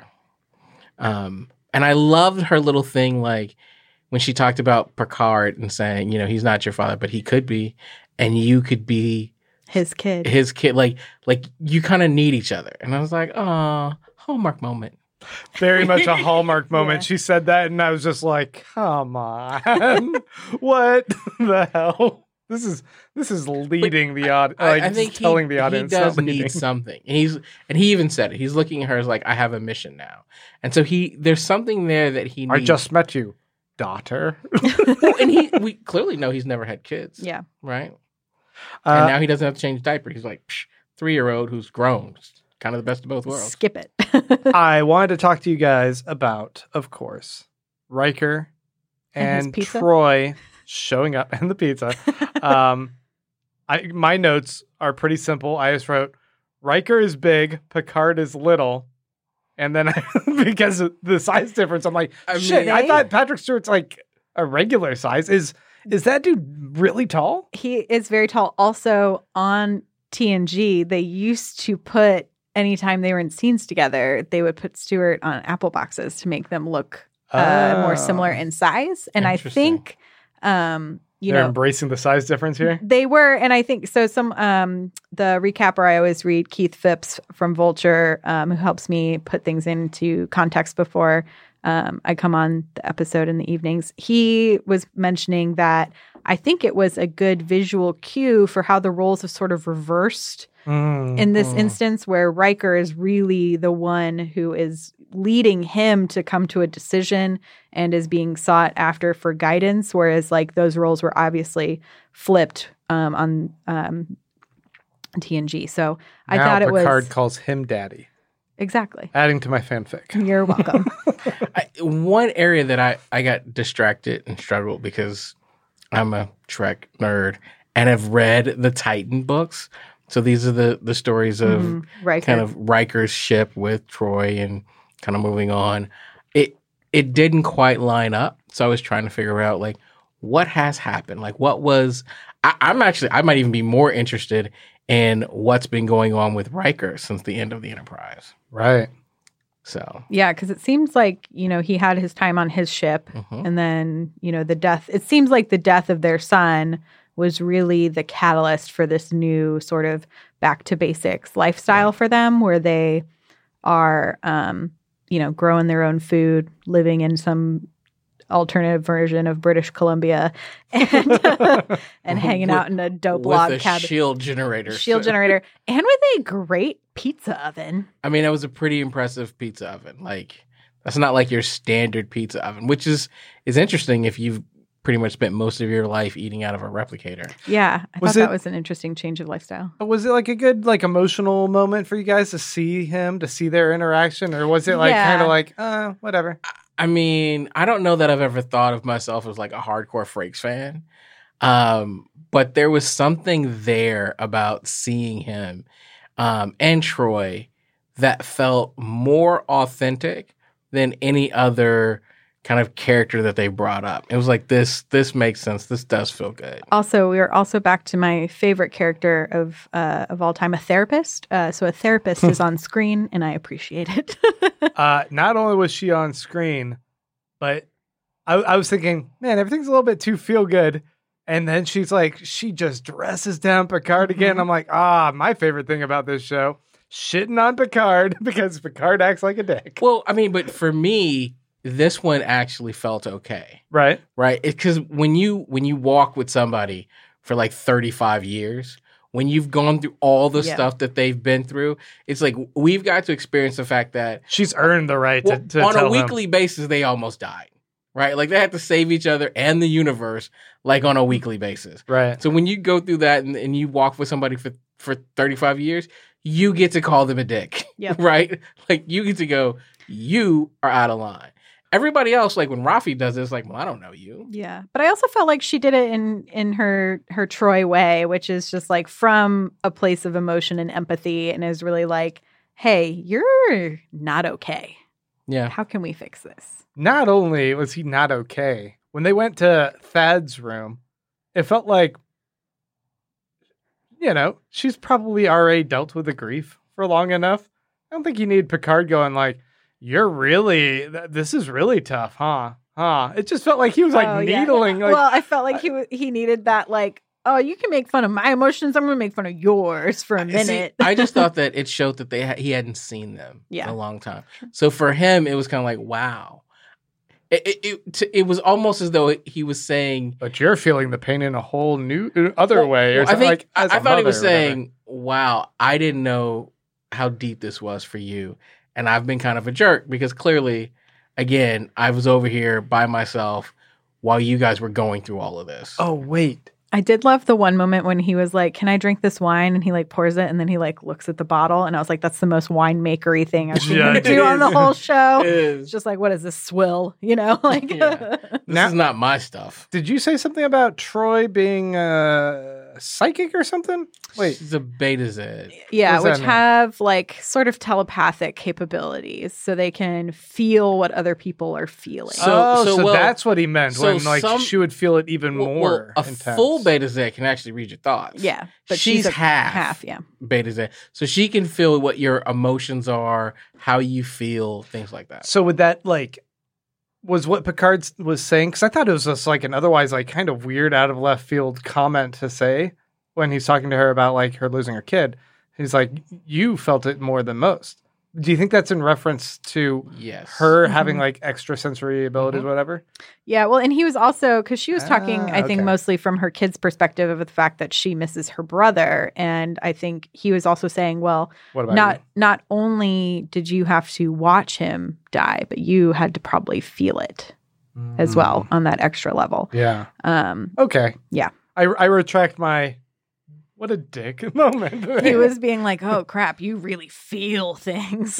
Um, and I loved her little thing, like when she talked about Picard and saying, you know, he's not your father, but he could be, and you could be His kid. his kid. Like, like you kind of need each other. And I was like, oh, Hallmark moment. Very much a Hallmark moment. Yeah. She said that, and I was just like, "Come on, what the hell? This is this is leading the audience. I, Like, I this think is telling he, the audience he does not need leading. something, and he's and he even said it. He's looking at her as like, I have a mission now, and so he there's something there that he. Needs. I just met you, daughter. Well, and he we clearly know he's never had kids. Yeah. right. and Uh, now he doesn't have to change diaper. He's like three year old who's grown, kind of the best of both worlds. Skip it. I wanted to talk to you guys about, of course, Riker And his and, pizza? Troy showing up and the pizza. um, I my notes are pretty simple. I just wrote Riker is big, Picard is little, and then I, because of the size difference, I'm like, I shit. mean- I thought Patrick Stewart's like a regular size. Is is that dude really tall? He is very tall. Also on T N G, they used to put anytime they were in scenes together, they would put Stewart on apple boxes to make them look uh, more similar Oh. in size. And I Interesting. think, um, you They're know, embracing the size difference here. they were, and I think so. Some um, the recapper I always read, Keith Phipps from Vulture, um, who helps me put things into context before um, I come on the episode in the evenings. He was mentioning that I think it was a good visual cue for how the roles have sort of reversed Mm, in this mm. instance, where Riker is really the one who is leading him to come to a decision and is being sought after for guidance, whereas like those roles were obviously flipped um, on um, T N G. So I Now thought it Picard was calls him daddy. exactly. Adding to my fanfic. You're welcome. I, one area that I, I got distracted and struggled because I'm a Trek nerd and have read the Titan books. So these are the, the stories of Mhm. Riker. kind of Riker's ship with Troy and kind of moving on. It it didn't quite line up. So I was trying to figure out like what has happened. Like what was I, I'm actually I might even be more interested in what's been going on with Riker since the end of the Enterprise. Right. So Yeah, because it seems like, you know, he had his time on his ship mhm. and then, you know, the death, it seems like the death of their son was really the catalyst for this new sort of back to basics lifestyle for them where they are, um, you know, growing their own food, living in some alternative version of British Columbia and, and hanging With- out in a dope with log a cabin. shield generator. Shield So- generator and with a great pizza oven. I mean, it was a pretty impressive pizza oven. Like that's not like your standard pizza oven, which is is interesting if you've pretty much spent most of your life eating out of a replicator. Yeah, I Was thought that it- was an interesting change of lifestyle. Was it like a good like emotional moment for you guys to see him, to see their interaction, or was it like Yeah. kind of like, uh, whatever? I mean, I don't know that I've ever thought of myself as like a hardcore Frakes fan, um, but there was something there about seeing him um, and Troy that felt more authentic than any other kind of character that they brought up. It was like this. This makes sense. This does feel good. Also, we are also back to my favorite character of uh, of all time, a therapist. Uh, so a therapist is on screen, and I appreciate it. Uh, not only was she on screen, but I, I was thinking, man, everything's a little bit too feel good. And then she's like, she just dresses down Picard again. Mhm. I'm like, ah, my favorite thing about this show, shitting on Picard because Picard acts like a dick. Well, I mean, but for me, this one actually felt okay, Right? right? Because when you when you walk with somebody for like thirty-five years, when you've gone through all the Yeah. stuff that they've been through, it's like we've got to experience the fact that She's earned the right well, to, to on tell a him. weekly basis they almost died, right? Like they had to save each other and the universe like on a weekly basis. Right. So when you go through that and, and you walk with somebody for, for thirty-five years, you get to call them a dick, Yep. right? Like you get to go, you are out of line. Everybody else, like when Rafi does this, like, well, I don't know you. Yeah, but I also felt like she did it in in her her Troy way, which is just like from a place of emotion and empathy, and is really like, "Hey, you're not okay. Yeah. How can we fix this?" Not only was he not okay, when they went to Thad's room, it felt like, you know, she's probably already dealt with the grief for long enough. I don't think you need Picard going like, you're really, th- this is really tough, huh? Huh? It just felt like he was like Oh, yeah. needling. Like, well, I felt like he w- he needed that like, "Oh, you can make fun of my emotions. I'm going to make fun of yours for a See, minute." I just thought that it showed that they ha- he hadn't seen them Yeah. in a long time. So for him, it was kind of like, wow. It it, it, t- it was almost as though he was saying, but you're feeling the pain in a whole new uh, other Well, way. Or well, I something, think like, as I, I a thought he was mother or whatever. saying, "Wow, I didn't know how deep this was for you, and I've been kind of a jerk because clearly, again, I was over here by myself while you guys were going through all of this." oh, wait. I did love the one moment when he was like, "Can I drink this wine?" And he like pours it, and then he like looks at the bottle, and I was like, "That's the most winemakery thing I've seen Yeah, him it do on the is. whole show." It is. It's just like, what is this swill? You know, like Yeah. This Now- is not my stuff. Did you say something about Troy being uh, psychic or something? Wait. It's a beta Z. yeah, What does that which mean? have like sort of telepathic capabilities, so they can feel what other people are feeling. So- oh, so, well, that's what he meant so when like some- she would feel it even Well, more. well, a intense. full beta Z can actually read your thoughts. yeah, but she's, she's, a half, half. Yeah, beta Z, so she can feel what your emotions are, how you feel, things like that. So would that like was what Picard s- was saying? Because I thought it was just like an otherwise like kind of weird out of left field comment to say when he's talking to her about like her losing her kid. He's like, you felt it more than most. Do you think that's in reference to Yes. her Mhm. having like extrasensory abilities, Mhm. whatever? Yeah, well, and he was also because she was talking, Ah, I think, okay. mostly from her kid's perspective of the fact that she misses her brother, and I think he was also saying, well, What about not you? not only did you have to watch him die, but you had to probably feel it as well on that extra level. Yeah. Um, Okay. Yeah. I, I retract my what a dick moment. he was being like, "Oh crap, you really feel things."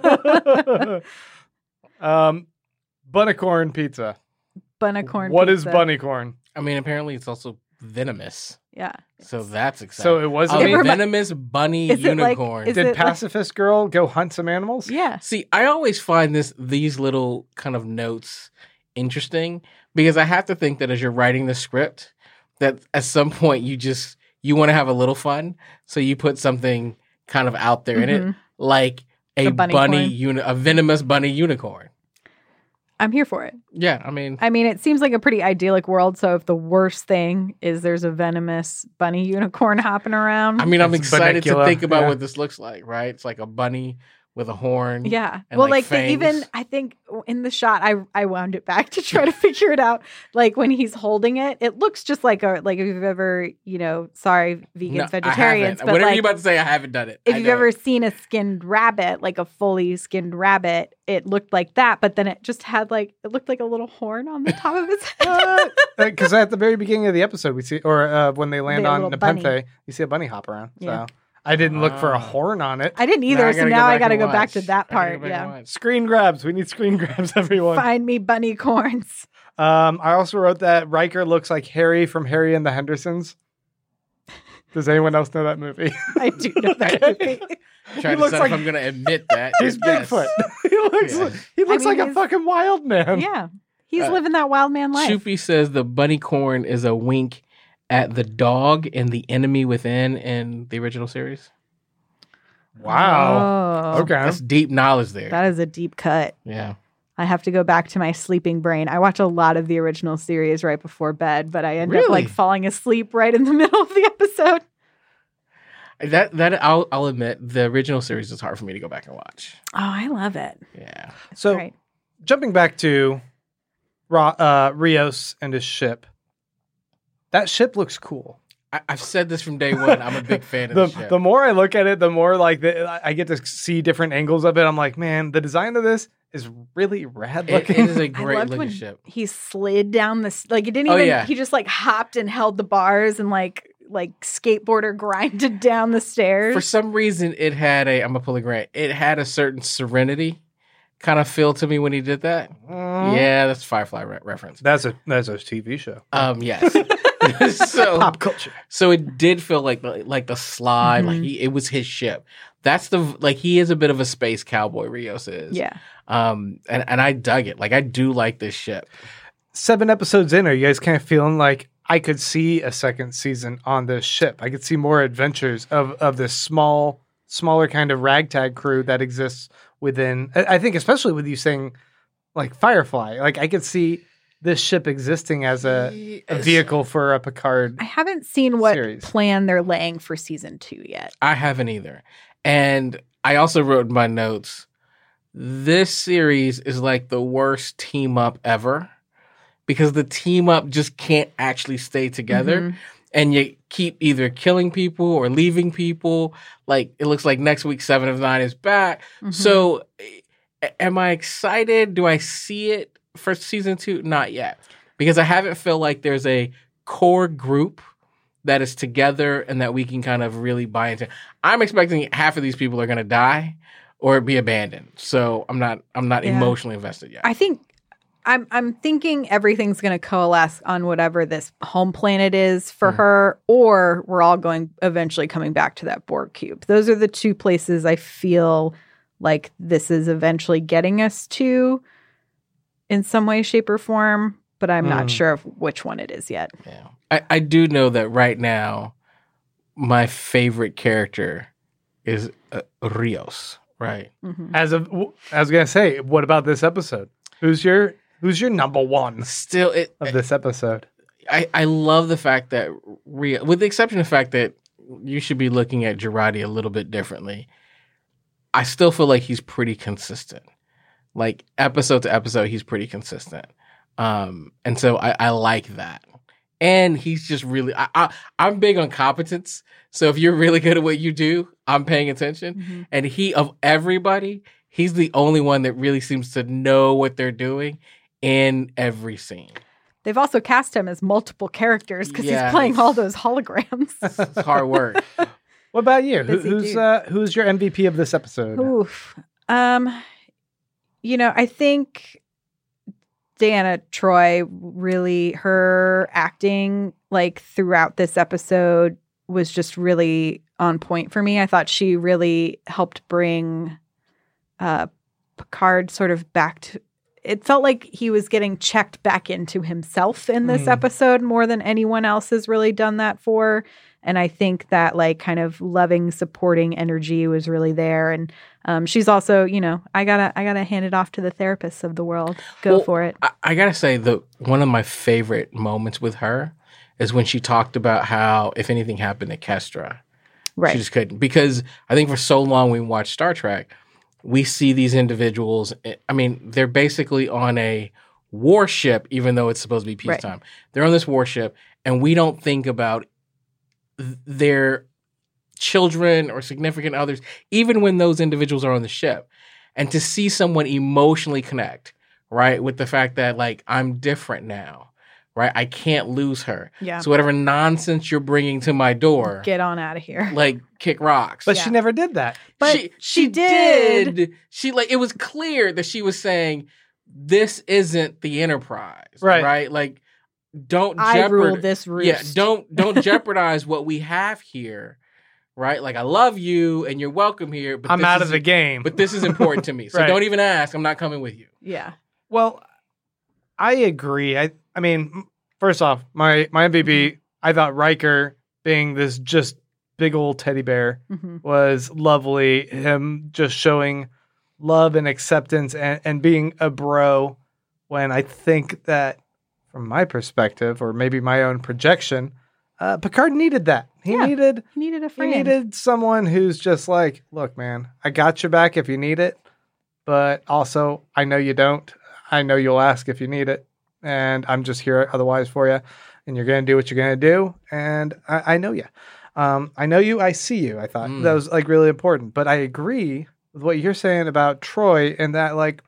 um, bunnicorn pizza. Bunnicorn. What is pizza. bunnicorn? I mean, apparently it's also venomous. Yeah. So that's exciting. So it was a It remi- venomous bunny Is it like- unicorn. is Did it like- pacifist girl go hunt some animals? Yeah. See, I always find this these little kind of notes interesting because I have to think that as you're writing the script, that at some point you just you want to have a little fun, so you put something kind of out there in it, Mhm. like a A bunny bunny, corn. uni- a venomous bunny unicorn. I'm here for it. Yeah, I mean, I mean, it seems like a pretty idyllic world. So if the worst thing is there's a venomous bunny unicorn hopping around, I mean, I'm It's excited to Bunnicula, think about yeah. what this looks like. Right? It's like a bunny with a horn. yeah. and, Well, like, like, they even, fangs. I think in the shot, I I wound it back to try to figure it out. Like when he's holding it, it looks just like a like if you've ever, you know, sorry, vegans, No, I vegetarians, haven't. but Whatever like you're about to say, I haven't done it. if I you've know ever it. seen a skinned rabbit, like a fully skinned rabbit, it looked like that, but then it just had like it looked like a little horn on the top of his head. Because at the very beginning of the episode, we see, or uh, when they land The on little Nepenthe, bunny. you see a bunny hop around. Yeah. So I didn't look for a Ah. horn on it. I didn't Now either, I so gotta now I back got to and go back watch. to that I gotta part. go back and Yeah. watch. Screen grabs. We need screen grabs, everyone. Find me bunny corns. Um, I also wrote that Riker looks like Harry from Harry and the Hendersons. Does anyone else know that movie? I do know that movie. He Trying to looks decide like- if I'm going to admit that. He's Yes. Bigfoot. he looks, Yeah. he looks mean, like a he's- fucking wild man. Yeah. He's Uh, living that wild man life. Shoopy says the bunny corn is a wink at the dog and the enemy within in the original series. Wow. Oh, Okay. That's deep knowledge there. That is a deep cut. yeah. I have to go back to my sleeping brain. I watch a lot of the original series right before bed, but I end up Really? like falling asleep right in the middle of the episode. That that I'll I'll admit the original series is hard for me to go back and watch. Oh, I love it. Yeah. So Right. jumping back to Ra- uh, Rios and his ship. That ship looks cool. I, I've said this from day one. I'm a big fan of The, the, ship. the more I look at it, the more like the, I get to see different angles of it. I'm like, man, the design of this is really rad It- looking. it is a I great loved looking when ship. he slid down the s- like he didn't Oh, even yeah. he just like hopped and held the bars and like like skateboarder grinded down the stairs. For some reason, it had a. I'm gonna pull a grant. It had a certain serenity kind of feel to me when he did that. Mm. Yeah, that's Firefly re- reference. That's a that's a T V show. Um, yes. so Pop culture. So it did feel like the, like the slide, like Mhm. he, it was his ship. That's the like he is a bit of a space cowboy. Rios is, yeah. Um, and and I dug it. Like I do like this ship. Seven episodes in, are you guys kind of feeling like I could see a second season on this ship? I could see more adventures of of this small, smaller kind of ragtag crew that exists within. I I think, especially with you saying like Firefly, like I could see this ship existing as a, a vehicle for a Picard. I haven't seen what Series. plan they're laying for season two yet. I haven't either. And I also wrote in my notes, this series is like the worst team up ever because the team up just can't actually stay together. Mhm. And you keep either killing people or leaving people. Like it looks like next week, Seven of Nine is back. Mhm. So a- am I excited? Do I see it for season two? Not yet. Because I haven't felt like there's a core group that is together and that we can kind of really buy into. I'm expecting half of these people are going to die or be abandoned. So I'm not I'm not Yeah. emotionally invested yet. I think I'm I'm thinking everything's going to coalesce on whatever this home planet is for Mm. her, or we're all going eventually coming back to that Borg cube. Those are the two places I feel like this is eventually getting us to in some way, shape, or form. But I'm not Mm. sure of which one it is yet. Yeah. I, I do know that right now, my favorite character is uh, Rios, right? Mhm. As of, I was gonna say, what about this episode? Who's your Who's your number one Still, it, of this episode? I, I love the fact that Rio, with the exception of the fact that you should be looking at Girardi a little bit differently. I still feel like he's pretty consistent. Like episode to episode, he's pretty consistent. Um, and so I, I like that. And he's just really, I, I, I'm big on competence. So if you're really good at what you do, I'm paying attention. Mm-hmm. And he, of everybody, he's the only one that really seems to know what they're doing in every scene. They've also cast him as multiple characters because Yeah, he's playing it's- all those holograms. It's hard work. What about you? Who, Busy who's dude. uh, who's your M V P of this episode? Oof. Um, you know, I think Deanna Troy really, her acting like throughout this episode was just really on point for me. I thought she really helped bring uh, Picard sort of back to, it felt like he was getting checked back into himself in this Mm. episode more than anyone else has really done that for. And I think that like kind of loving, supporting energy was really there. And um, she's also, you know, I gotta, I gotta hand it off to the therapists of the world. Go Well, for it. I, I gotta say, the one of my favorite moments with her is when she talked about how if anything happened to Kestra, Right. she just couldn't. Because I think for so long we watched Star Trek, we see these individuals. I mean, they're basically on a warship, even though it's supposed to be peacetime. Right. They're on this warship, and we don't think about th- their children or significant others, even when those individuals are on the ship. And to see someone emotionally connect, right, with the fact that, like, I'm different now, right? I can't lose her. Yeah. So whatever nonsense you're bringing to my door, Get on out of here. like, kick rocks. But Yeah. she never did that. But she, she did. did. She, like, it was clear that she was saying, this isn't the Enterprise, Right. right? Like, don't I rule jeopardize. this roost. Yeah, don't don't jeopardize what we have here, right? Like, I love you and you're welcome here, but I'm this out is, of the game. But this is important to me, so Right. don't even ask. I'm not coming with you. Yeah. Well, I agree. I I mean, m- first off, my my M V P, I thought Riker being this just big old teddy bear hmm was lovely. Him just showing love and acceptance and, and being a bro when I think that from my perspective or maybe my own projection, uh, Picard needed that. He Yeah. needed He needed a he friend. needed someone who's just like, look, man, I got your back if you need it, but also I know you don't. I know you'll ask if you need it, and I'm just here otherwise for you, and you're going to do what you're going to do, and I, I know you. Um, I know you. I see you. I thought Mm. that was like really important, but I agree with what you're saying about Troy and that like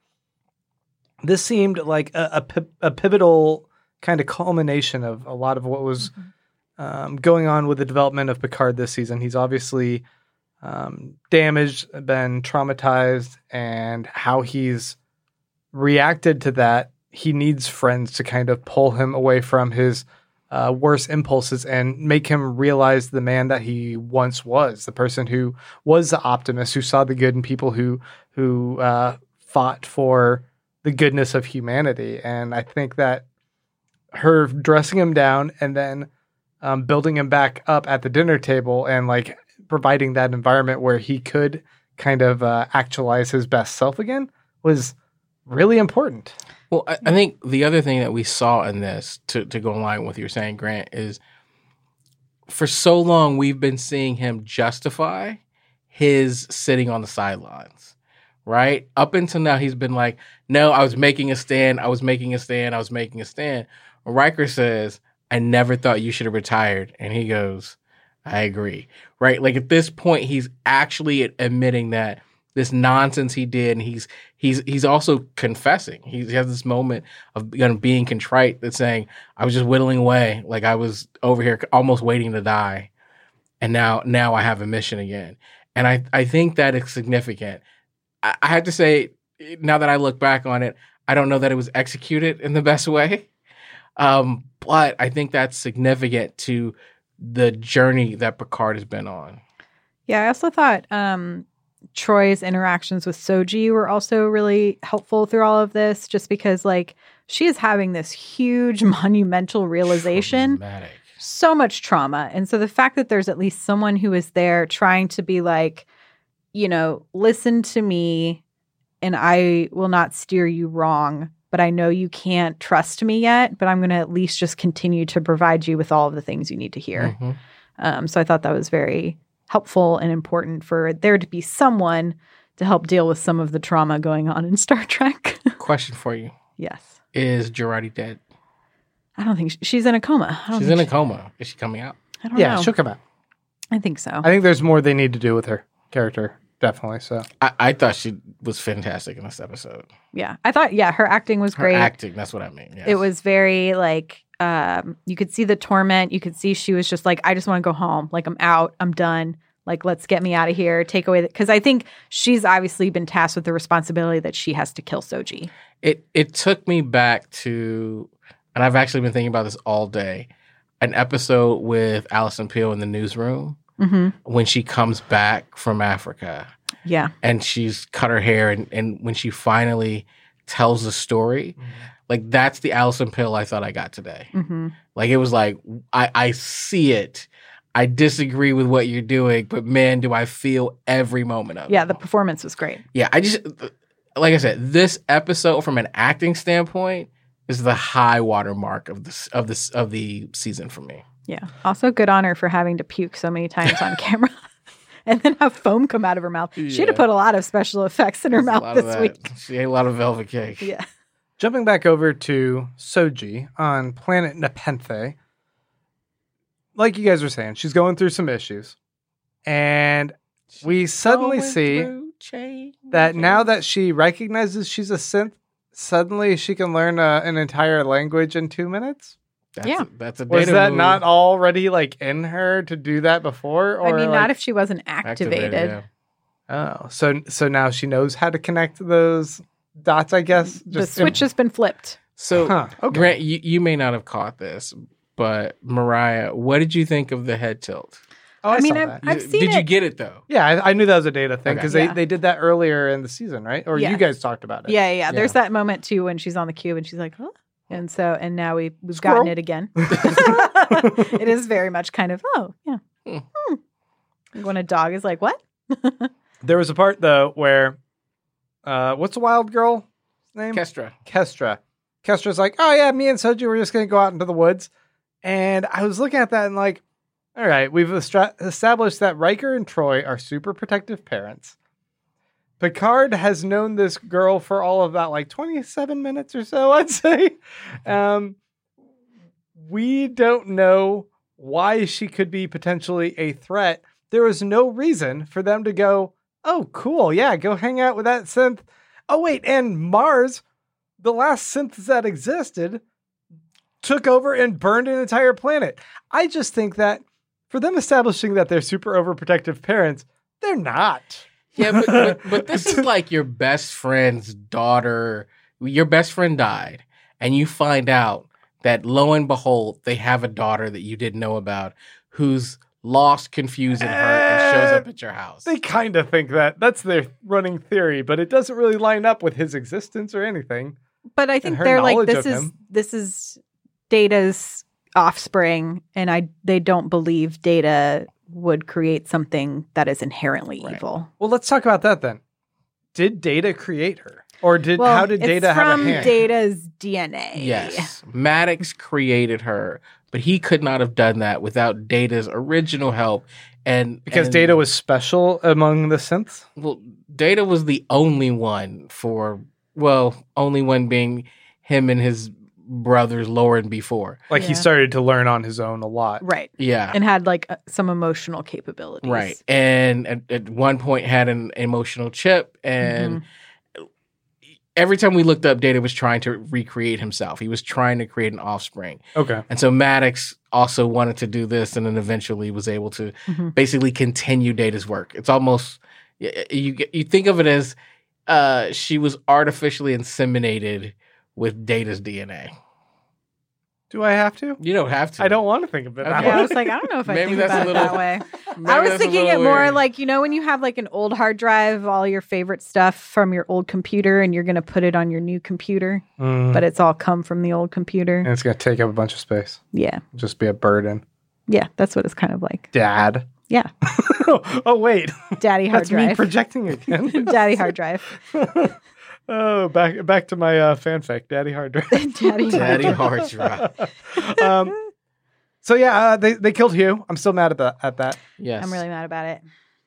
this seemed like a, a, pi- a pivotal kind of culmination of a lot of what was um, going on with the development of Picard this season. He's obviously um, damaged, been traumatized, and how he's reacted to that. He needs friends to kind of pull him away from his uh, worst impulses and make him realize the man that he once was, the person who was the optimist, who saw the good in people, who who uh, fought for the goodness of humanity. And I think that her dressing him down and then um, building him back up at the dinner table and like providing that environment where he could kind of uh, actualize his best self again was really important. Well, I, I think the other thing that we saw in this, to, to go in line with what you're saying, Grant, is for so long we've been seeing him justify his sitting on the sidelines, right? Up until now, he's been like, no, I was making a stand, I was making a stand, I was making a stand. Riker says, I never thought you should have retired. And he goes, I agree, right? Like at this point, he's actually admitting that this nonsense he did, and he's he's he's also confessing. He has this moment of you know, being contrite that's saying, I was just whittling away, like I was over here almost waiting to die, and now now I have a mission again. And I, I think that is significant. I, I have to say, now that I look back on it, I don't know that it was executed in the best way, um, but I think that's significant to the journey that Picard has been on. Yeah, I also thought um, Troy's interactions with Soji were also really helpful through all of this, just because like she is having this huge monumental realization, Traumatic. so much trauma. And so the fact that there's at least someone who is there trying to be like, you know, listen to me and I will not steer you wrong, but I know you can't trust me yet, but I'm going to at least just continue to provide you with all of the things you need to hear. Mhm. Um, so I thought that was very helpful and important for there to be someone to help deal with some of the trauma going on in Star Trek. Question for you. Yes. Is Girardi dead? I don't think she, she's in a coma. I don't She's think in a she- coma. Is she coming out? I don't Yeah, know. she'll come out. I think so. I think there's more they need to do with her character. Definitely. So I, I thought she was fantastic in this episode. yeah. I thought, yeah, her acting was Her great. acting, that's what I mean. Yes. It was very like, um, you could see the torment. You could see she was just like, I just want to go home. Like, I'm out. I'm done. Like, let's get me out of here. Take away the, because I think she's obviously been tasked with the responsibility that she has to kill Soji. It it took me back to, and I've actually been thinking about this all day, an episode with Alison Peel in the newsroom Mm-hmm. when she comes back from Africa Yeah. and she's cut her hair, and, and when she finally tells the story, like that's the Alison Peel I thought I got today. Mm-hmm. Like it was like, I, I see it. I disagree with what you're doing, but man, do I feel every moment of Yeah. it. The performance was great. Yeah, I just, like I said, this episode from an acting standpoint is the high water mark of this of this of the season for me. Yeah. Also, good on her for having to puke so many times on camera and then have foam come out of her mouth. She had to Yeah. put a lot of special effects in her There's a mouth lot of this that. week. She ate a lot of velvet cake. Yeah. jumping back over to Soji on planet Nepenthe. Like you guys were saying, she's going through some issues. And we suddenly Going see through change. that now that she recognizes she's a synth, suddenly she can learn uh, an entire language in two minutes. That's Yeah. a, that's a Was data that move. not already like in her to do that before? Or I mean, like, not if she wasn't activated. yeah. oh, so so now she knows how to connect those dots. I guess The in- switch has been flipped. So, Huh, okay. Grant, you, you may not have caught this, but Mariah, what did you think of the head tilt? Oh, I, I mean, saw I've- that. I've You- seen did you it. get it though? Yeah, I, I knew that was a data thing Okay. because Yeah. they, they did that earlier in the season, right? Or Yeah. you guys talked about it. Yeah, yeah, yeah. There's Yeah. that moment too when she's on the cube and she's like, huh? And so, and now we, we've Squirrel. gotten it again. It is very much kind of, oh, yeah. Hmm. Hmm. When a dog is like, what? There was a part though where, uh, what's the wild girl's name? Kestra. Kestra. Kestra's like, oh yeah, me and Soji were just gonna go out into the woods, and I was looking at that and like, all right, we've estra- established that Riker and Troy are super protective parents. Picard has known this girl for all of about like twenty-seven minutes or so, I'd say. Um, we don't know why she could be potentially a threat. There was no reason for them to go, oh, cool, yeah, go hang out with that synth. Oh, wait, and Mars, the last synth that existed, took over and burned an entire planet. I just think that for them establishing that they're super overprotective parents, they're not. Yeah, but, but, but this is like your best friend's daughter. Your best friend died, and you find out that lo and behold, they have a daughter that you didn't know about who's lost, confused, and hurt, and shows up at your house. They kind of think that. That's their running theory, but it doesn't really line up with his existence or anything. But I think her they're like, knowledge this of is, him. this is Data's offspring. And I, they don't believe Data would create something that is inherently Right. evil. Well, let's talk about that then. Did Data create her? Or did Well, how did it's Data have a from hand? Data's D N A. Yes, Maddox created her, but he could not have done that without Data's original help. And Because and- Data was special among the synths? well, Data was the only one for well, only one being him and his brothers Lauren before. Like he Yeah. started to learn on his own a lot. Right. Yeah, And had like uh, some emotional capabilities. right. And at, at one point had an emotional chip, and every time we looked up, Data was trying to recreate himself. He was trying to create an offspring. Okay. And so Maddox also wanted to do this, and then eventually was able to Mhm. basically continue Data's work. It's almost y- you get- you think of it as uh, she was artificially inseminated with Data's D N A. Do I have to? You don't have to. I don't want to think of it that Okay. Yeah, I way. was like, I don't know if I Maybe think that's a about little- it that way. Maybe I was that's a thinking it little more weird. like, you know, when you have like an old hard drive, all your favorite stuff from your old computer, and you're going to put it on your new computer, Mm. but it's all come from the old computer. And it's going to take up a bunch of space. Yeah. Just be a burden. Yeah. That's what it's kind of like. Dad. Yeah. oh, wait. Daddy hard That's me drive. projecting again. Daddy hard drive. oh, back back to my uh, fanfic. Daddy hard drive. Daddy, Daddy hard hard drive. um, so yeah, uh, they they killed Hugh. I'm still mad at that. At that. Yes. I'm really mad about it.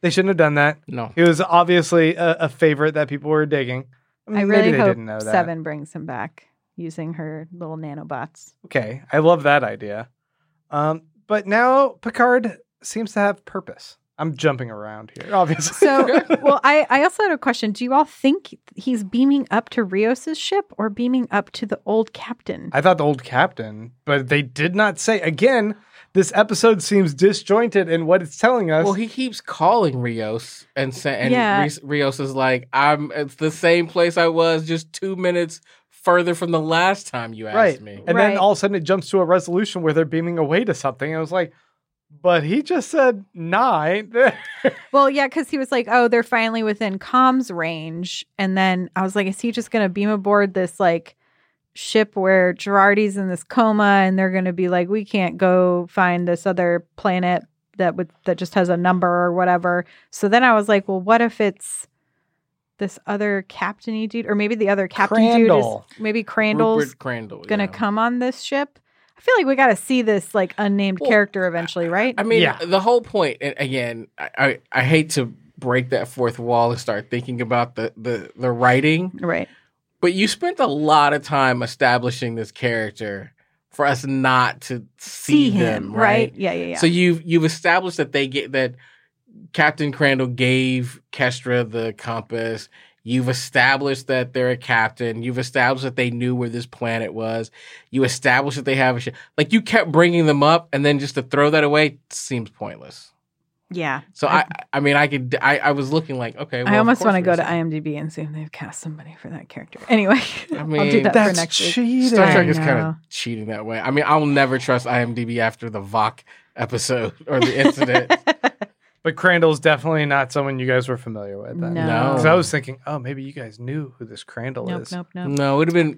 They shouldn't have done that. No. He was obviously a, a favorite that people were digging. I Maybe really they hope didn't know that. Seven brings him back using her little nanobots. Okay, I love that idea. Um, but now Picard seems to have purpose. I'm jumping around here, obviously. So, well, I, I also had a question. Do you all think he's beaming up to Rios' ship or beaming up to the old captain? I thought the old captain, but they did not say. Again, this episode seems disjointed in what it's telling us. Well, he keeps calling Rios and sa- and Yeah. Ri- Rios is like, "I'm it's the same place I was just two minutes further from the last time you asked right. me." And Right. then all of a sudden it jumps to a resolution where they're beaming away to something. And I was like, but he just said nine. Well, yeah, because he was like, oh, they're finally within comms range. And then I was like, is he just going to beam aboard this like ship where Girardi's in this coma and they're going to be like, we can't go find this other planet that would that just has a number or whatever. So then I was like, well, what if it's this other captain-y dude? Or maybe the other captain Crandall. dude is maybe Crandall's Rupert Crandall going to yeah. come on this ship? I feel like we got to see this like unnamed Well, character eventually, right? I mean, Yeah. the whole point. And again, I, I I hate to break that fourth wall and start thinking about the the the writing, right. but you spent a lot of time establishing this character for us not to see, them, right? Yeah, yeah, yeah. So you've you've established that they get that Captain Crandall gave Kestra the compass. You've established that they're a captain. You've established that they knew where this planet was. You established that they have a ship. Like you kept bringing them up, and then just to throw that away seems pointless. yeah. So I, I mean, I could. I, I was looking like, okay. Well, I of almost course want to go we're to seeing- IMDb and see if they've cast somebody for that character. Anyway, I I'll do mean, that for That's next week. cheating. Star Trek I is kind know. of cheating that way. I mean, I'll never trust IMDb after the Vok episode or the incident. But Crandall's definitely not someone you guys were familiar with. Then. No. No. Because I was thinking, oh, maybe you guys knew who this Crandall Nope, is. nope, nope. No, it would have been.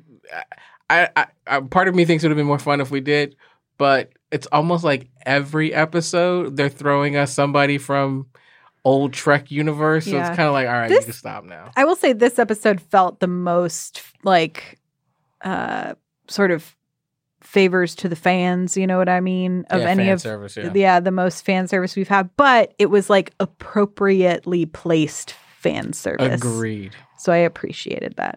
I, I, I, part of me thinks it would have been more fun if we did, but it's almost like every episode they're throwing us somebody from old Trek universe. So Yeah. it's kind of like, all right, This- you can stop now. I will say this episode felt the most like uh sort of favors to the fans, you know what I mean? Of Yeah, any fan of service, yeah. yeah, the most fan service we've had, but it was like appropriately placed fan service. Agreed. So I appreciated that.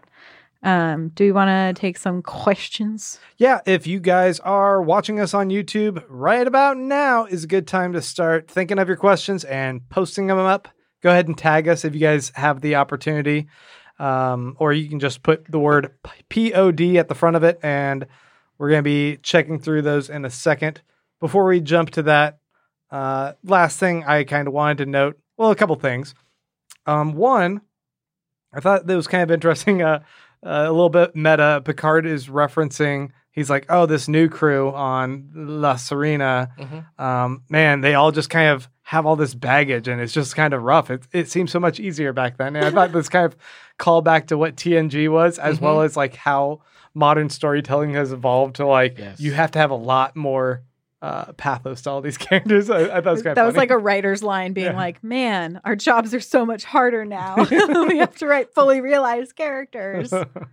Um, do we want to take some questions? Yeah, if you guys are watching us on YouTube, right about now is a good time to start thinking of your questions and posting them up. Go ahead and tag us if you guys have the opportunity. Um, or you can just put the word P O D at the front of it, and we're going to be checking through those in a second. Before we jump to that, uh, last thing I kind of wanted to note, well, a couple things. Um, one, I thought that was kind of interesting. Uh, uh, a little bit meta. Picard is referencing, he's like, oh, this new crew on La Serena, Mhm. um, man, they all just kind of have all this baggage and it's just kind of rough. It, it seems so much easier back then. And I thought this kind of called back to what T N G was, as Mhm. well as like how modern storytelling has evolved to like, Yes. you have to have a lot more uh, pathos to all these characters. I, I thought it was kind That of was like a writer's line being Yeah. like, man, our jobs are so much harder now. We have to write fully realized characters.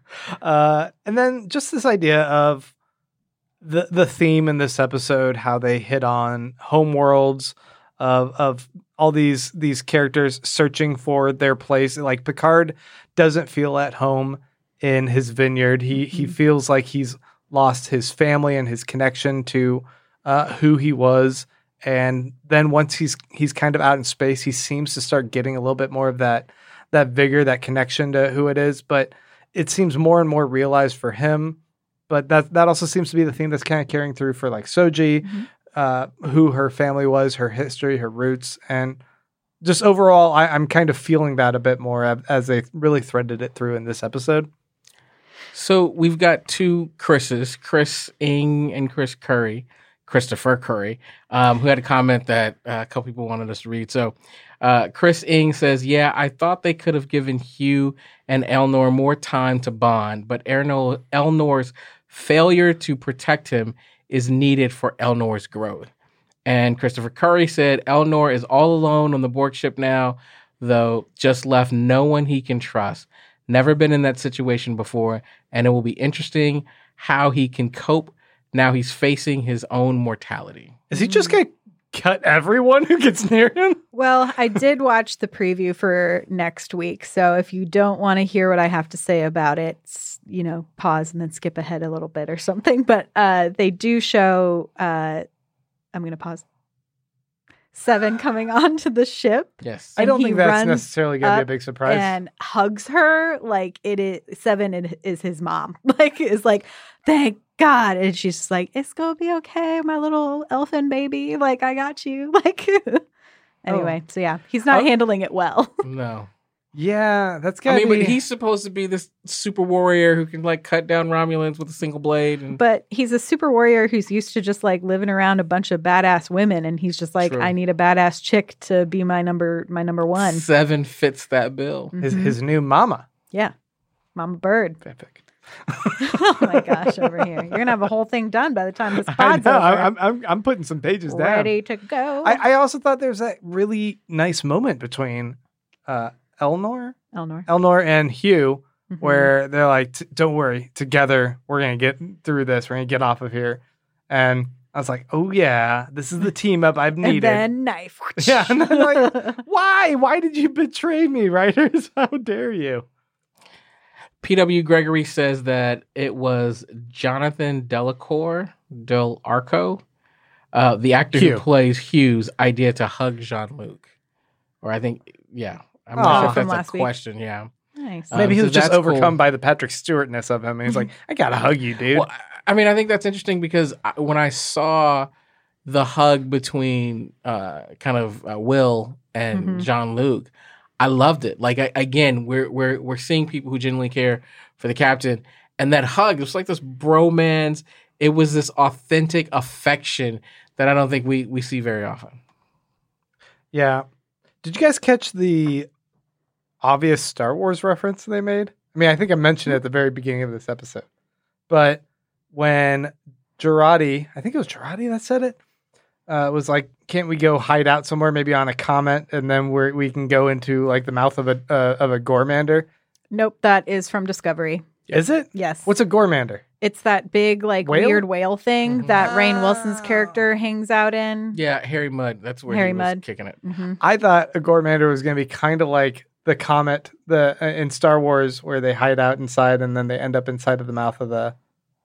uh, and then just this idea of the the theme in this episode, how they hit on homeworlds of of all these these characters searching for their place. Like Picard doesn't feel at home in his vineyard. He he feels like he's lost his family and his connection to uh, who he was. And then once he's he's kind of out in space, he seems to start getting a little bit more of that that vigor, that connection to who it is. But it seems more and more realized for him. But that that also seems to be the theme that's kind of carrying through for like Soji, Mhm. uh, who her family was, her history, her roots, and just overall, I, I'm kind of feeling that a bit more as, as they really threaded it through in this episode. So we've got two Chris's, Chris Ing and Chris Curry, Christopher Curry, um, who had a comment that uh, a couple people wanted us to read. So uh, Chris Ing says, yeah, I thought they could have given Hugh and Elnor more time to bond, but Elnor, Elnor's failure to protect him is needed for Elnor's growth. And Christopher Curry said, Elnor is all alone on the Borg ship now, though just left no one he can trust. Never been in that situation before, and it will be interesting how he can cope now he's facing his own mortality. Is he just going to cut everyone who gets near him? Well, I did watch the preview for next week. So if you don't want to hear what I have to say about it, s- you know, pause and then skip ahead a little bit or something. But uh, they do show, uh, I'm going to pause, Seven coming onto the ship. Yes. I And don't he think that's runs necessarily going to be a up big surprise. and hugs her like it is Seven is- is his mom. Like, is like, thank God. And she's just like, it's going to be okay, my little elfin baby. Like, I got you. Like, anyway, so yeah, he's not Oh. handling it well. No. Yeah, that's I gotta mean, be. but he's supposed to be this super warrior who can like cut down Romulans with a single blade. And But he's a super warrior who's used to just like living around a bunch of badass women. And he's just like, True. I need a badass chick to be my number, my number one. Seven fits that bill. his Mhm. his new mama. Yeah. Mama Bird. Epic. Oh my gosh, over here. You're going to have a whole thing done by the time this I pod's know. over. I'm, I'm I'm putting some pages down. Ready to go. I, I also thought there was that really nice moment between uh, Elnor, Elnor. Elnor and Hugh, Mhm. where they're like, "T- "Don't worry, together we're gonna get through this. We're gonna get off of here." And I was like, "Oh yeah, this is the team up I've And needed." then knife. Yeah, and then like, Why? Why did you betray me, writers? How dare you? P W Gregory says that it was Jonathan Delacour Del Arco, uh, the actor Hugh. who plays Hugh's idea to hug Jean-Luc. Or I think, yeah. I'm Aw. not sure if From that's last a week. question, yeah. Nice. Um, Maybe he so was just that's overcome cool. by the Patrick Stewartness of him. And he's like, "I gotta hug you, dude." Well, I- I mean, I think that's interesting because I, when I saw the hug between uh, kind of uh, Will and Mhm. Jean-Luc, I loved it. Like I, again, we're we're we're seeing people who genuinely care for the captain, and that hug, it was like this bromance. It was this authentic affection that I don't think we we see very often. Yeah. Did you guys catch the obvious Star Wars reference they made? I mean, I think I mentioned it at the very beginning of this episode. But when Girardi, I think it was Girardi that said it, uh, was like, "Can't we go hide out somewhere, maybe on a comet, and then we we can go into like the mouth of a uh, of a Gormander?" Nope, that is from Discovery. Is it? Yes. What's a Gormander? It's that big, like, Whale? weird whale thing Mhm. that Rainn Wilson's Ah. character hangs out in. Yeah, Harry Mudd. That's where Harry he was Mudd. kicking it. hmm I thought a Gormander was going to be kind of like the comet the uh, in Star Wars, where they hide out inside and then they end up inside of the mouth of the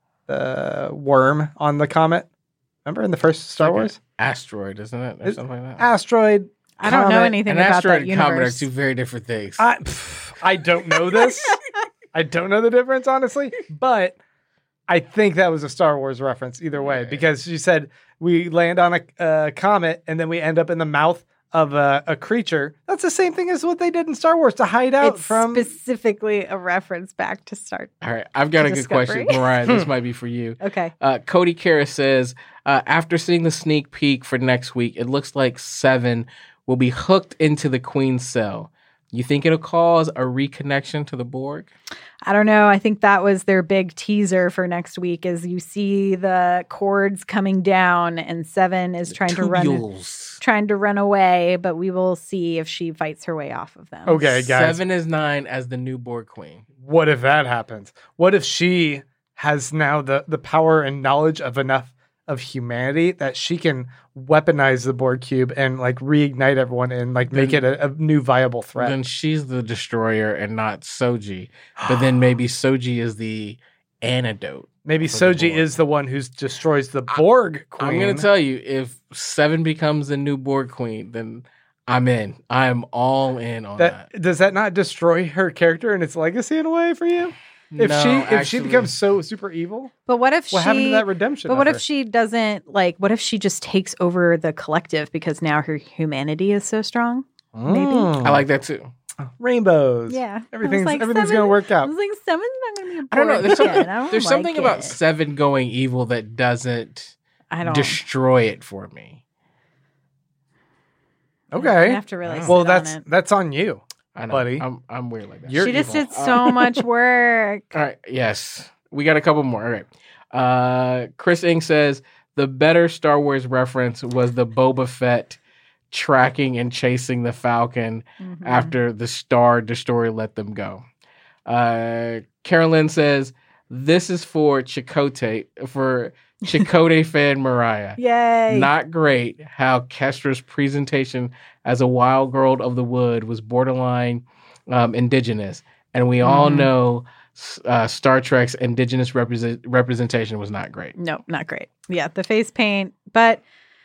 the worm on the comet. Remember in the first Star Like a Wars? Asteroid, isn't it? Or It- something like that. Asteroid. I don't know Comet. anything An about asteroid that and comet are universe. two very different things. I, pff, I don't know this. I don't know the difference, honestly, but I think that was a Star Wars reference either way, Yeah. because you said we land on a uh, comet and then we end up in the mouth of a, a creature. That's the same thing as what they did in Star Wars to hide out It's from. specifically a reference back to Star. All right, I've got a good Discovery. question, Mariah. This might be for you. Okay. Uh, Cody Karras says, uh, after seeing the sneak peek for next week, it looks like Seven will be hooked into the Queen's cell. You think it'll cause a reconnection to the Borg? I don't know. I think that was their big teaser for next week is you see the cords coming down and Seven is trying to run Tubules. trying to run away, but we will see if she fights her way off of them. Okay, guys. Seven is nine as the new Borg Queen. What if that happens? What if she has now the, the power and knowledge of enough of humanity that she can weaponize the Borg cube and like reignite everyone and like make Then- it a, a new viable threat? Then she's the destroyer and not Soji. But then maybe Soji is the antidote. Maybe for the Soji Borg. is the one who destroys the Borg queen. I'm going to tell you, if Seven becomes the new Borg Queen, then I'm in. I'm all in on that. that does that not destroy her character and its legacy in a way for you? If No, she if she actually- becomes so super evil, But what if what she happened to that redemption? But what if effort? she doesn't like what if she just takes over the collective because now her humanity is so strong? maybe? Mm. I like that too. rainbows. Yeah. I was everything's like, everything's Seven- gonna work I out. was like, Seven's not gonna be a I don't know. Borg There's something, again. I don't there's like something about it. Seven going evil that doesn't I don't destroy it for me. I Okay. have to really Well, sit Well, on that's it. that's on you. I know. Buddy. I'm, I'm weird like that. You're She just evil. did so much work. All right. Yes. We got a couple more. All right. Uh, Chris Ing says the better Star Wars reference was the Boba Fett tracking and chasing the Falcon Mhm. after the Star Destroyer let them go. Uh, Carolyn says This is for Chakotay, for Chakotay fan Mariah. Yay. Not great how Kestra's presentation as a wild girl of the wood was borderline um, indigenous. And we all Mhm. know uh, Star Trek's indigenous represent- representation was not great. No, not great. Yeah, the face paint, but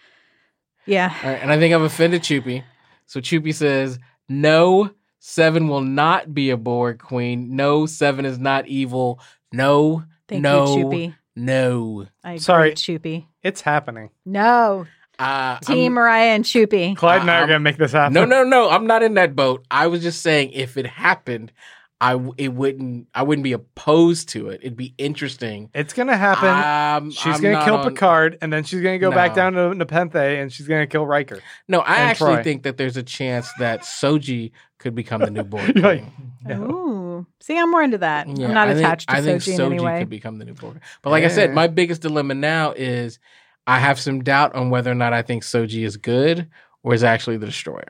yeah. All right, and I think I've offended Choopy. So Choopy says, no, Seven will not be a Borg queen. No, Seven is not evil. No, Thank no, you, Choopy. no. I agree, Sorry. Choopy. It's happening. No. Uh, Team I'm- Mariah and Choopy. Clyde and I are I'm- going to make this happen. no, no, no. I'm not in that boat. I was just saying if it happened, I w- it wouldn't. I wouldn't be opposed to it. It'd be interesting. It's going to happen. Um, she's I'm going to not kill on- Picard, and then she's going to go back No. down to Nepenthe, and she's going to kill Riker. No, I and actually Troy. think that there's a chance that Soji could become the new Borg. You're like, queen. no. Ooh. See, I'm more into that. Yeah, I'm not I think- attached to I think Soji in Soji any way. could become the new Borg. But like I said, Yeah. my biggest dilemma now is I have some doubt on whether or not I think Soji is good or is actually the destroyer.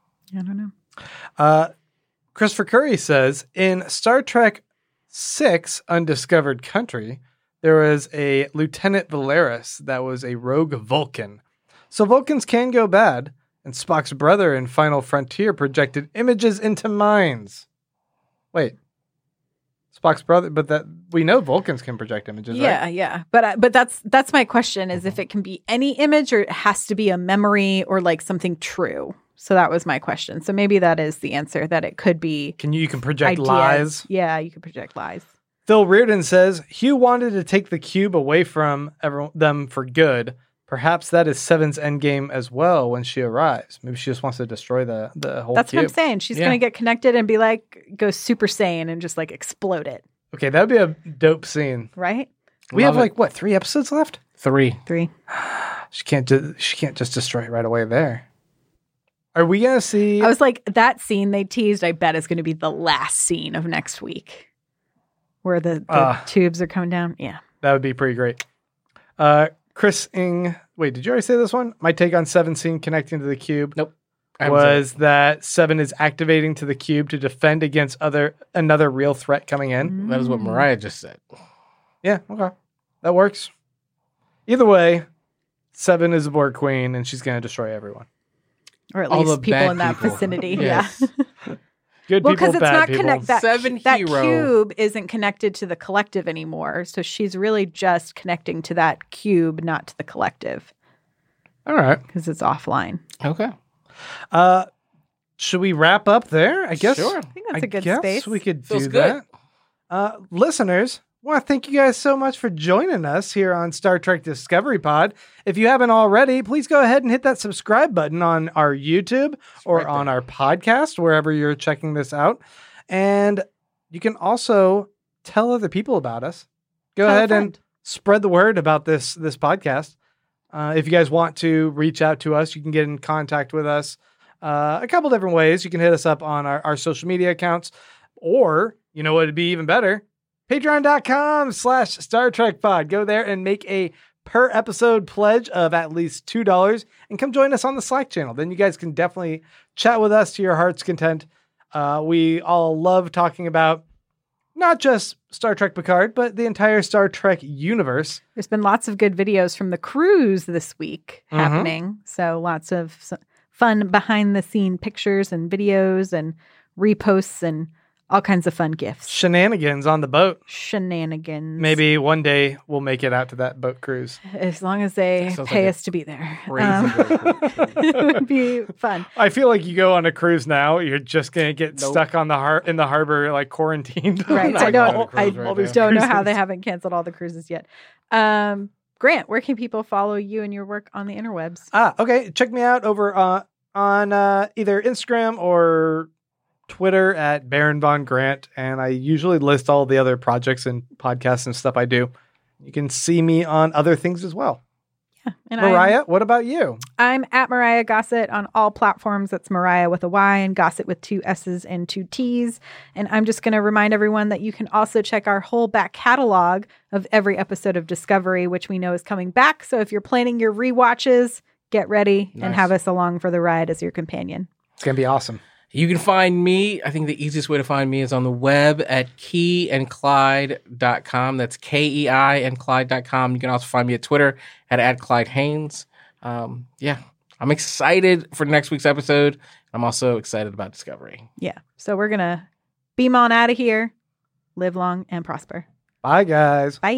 I don't know. Uh, Christopher Curry says, in Star Trek six, Undiscovered Country, there was a Lieutenant Valeris that was a rogue Vulcan. So Vulcans can go bad, and Spock's brother in Final Frontier projected images into minds. Wait. Spock's brother, but that we know Vulcans can project images, Yeah, right? yeah. But I, but that's that's my question is if it can be any image or it has to be a memory or like something true. So that was my question. So maybe that is the answer, that it could be Can you, you can project ideas. lies? Yeah, you could project lies. Phil Reardon says, Hugh wanted to take the cube away from everyone, them for good. Perhaps that is Seven's endgame as well when she arrives. Maybe she just wants to destroy the, the whole That's cube. what I'm saying. She's Yeah. going to get connected and be like, go Super Saiyan and just like explode it. Okay, that would be a dope scene. Right? We Love have it. like, what, three episodes left? Three. Three. She can't, ju- she can't just destroy it right away there. Are we going to see... I was like, that scene they teased, I bet is going to be the last scene of next week where the, the Ah. tubes are coming down. Yeah. That would be pretty great. Uh, Chris Ing... Wait, did you already say this one? My take on Seven scene connecting to the cube Nope. I haven't said was that Seven is activating to the cube to defend against other another real threat coming in. it. That is what Mariah just said. Yeah, okay. That works. Either way, Seven is a Borg queen and she's going to destroy everyone. Or at All the least people bad in that people. vicinity. Yes. Yeah. Good Well, people, because it's bad not people. connect that Seven that hero. cube isn't connected to the collective anymore. So she's really just connecting to that cube, not to the collective, All right. because it's offline. Okay. Uh, should we wrap up there? I guess. Sure. I think that's I a good guess space. we could Feels do good. that. Uh, listeners, I want to thank you guys so much for joining us here on Star Trek Discovery Pod. If you haven't already, please go ahead and hit that subscribe button on our YouTube or right on there. our podcast, wherever you're checking this out. And you can also tell other people about us. Go Tell a ahead and friend. spread the word about this this podcast. Uh, if you guys want to reach out to us, you can get in contact with us uh, a couple different ways. You can hit us up on our, our social media accounts, or, you know what would be even better? Patreon.com slash Star Trek Pod. Go there and make a per episode pledge of at least two dollars and come join us on the Slack channel. Then you guys can definitely chat with us to your heart's content. Uh, we all love talking about not just Star Trek Picard, but the entire Star Trek universe. There's been lots of good videos from the cruise this week Mhm. happening. So lots of s- fun behind the scene pictures and videos and reposts and all kinds of fun gifts. Shenanigans on the boat. Shenanigans. Maybe one day we'll make it out to that boat cruise. As long as they Sounds pay like a us to be there. crazy Um, very cool cruise. it would be fun. I feel like you go on a cruise now, you're just gonna get Nope. stuck on the har- in the harbor, like quarantined. Right. not I going on don't a I cruise right all these don't know how cruises. they haven't canceled all the cruises yet. Um, Grant, where can people follow you and your work on the interwebs? Ah, okay. Check me out over uh, on uh, either Instagram or Twitter at Baron Von Grant, and I usually list all the other projects and podcasts and stuff I do. You can see me on other things as well. And I'm- Mariah, what about you? I'm at Mariah Gossett on all platforms. That's Mariah with a Y and Gossett with two S's and two T's. And I'm just going to remind everyone that you can also check our whole back catalog of every episode of Discovery, which we know is coming back. So if you're planning your rewatches, get ready and Nice. have us along for the ride as your companion. It's gonna be awesome. You can find me. I think the easiest way to find me is on the web at key and clyde dot com. That's K E I and Clyde dot com. You can also find me at Twitter at, at Clyde Haynes. Um, yeah, I'm excited for next week's episode. I'm also excited about Discovery. Yeah. So we're going to beam on out of here. Live long and prosper. Bye, guys. Bye.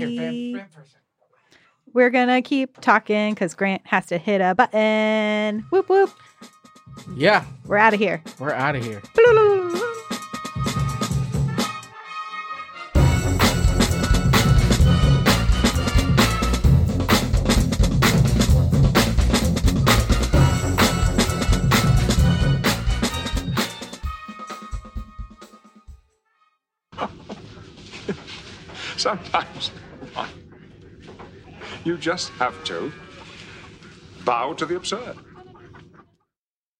We're going to keep talking because Grant has to hit a button. Whoop, whoop. Yeah. We're out of here. We're out of here. Sometimes you just have to bow to the absurd.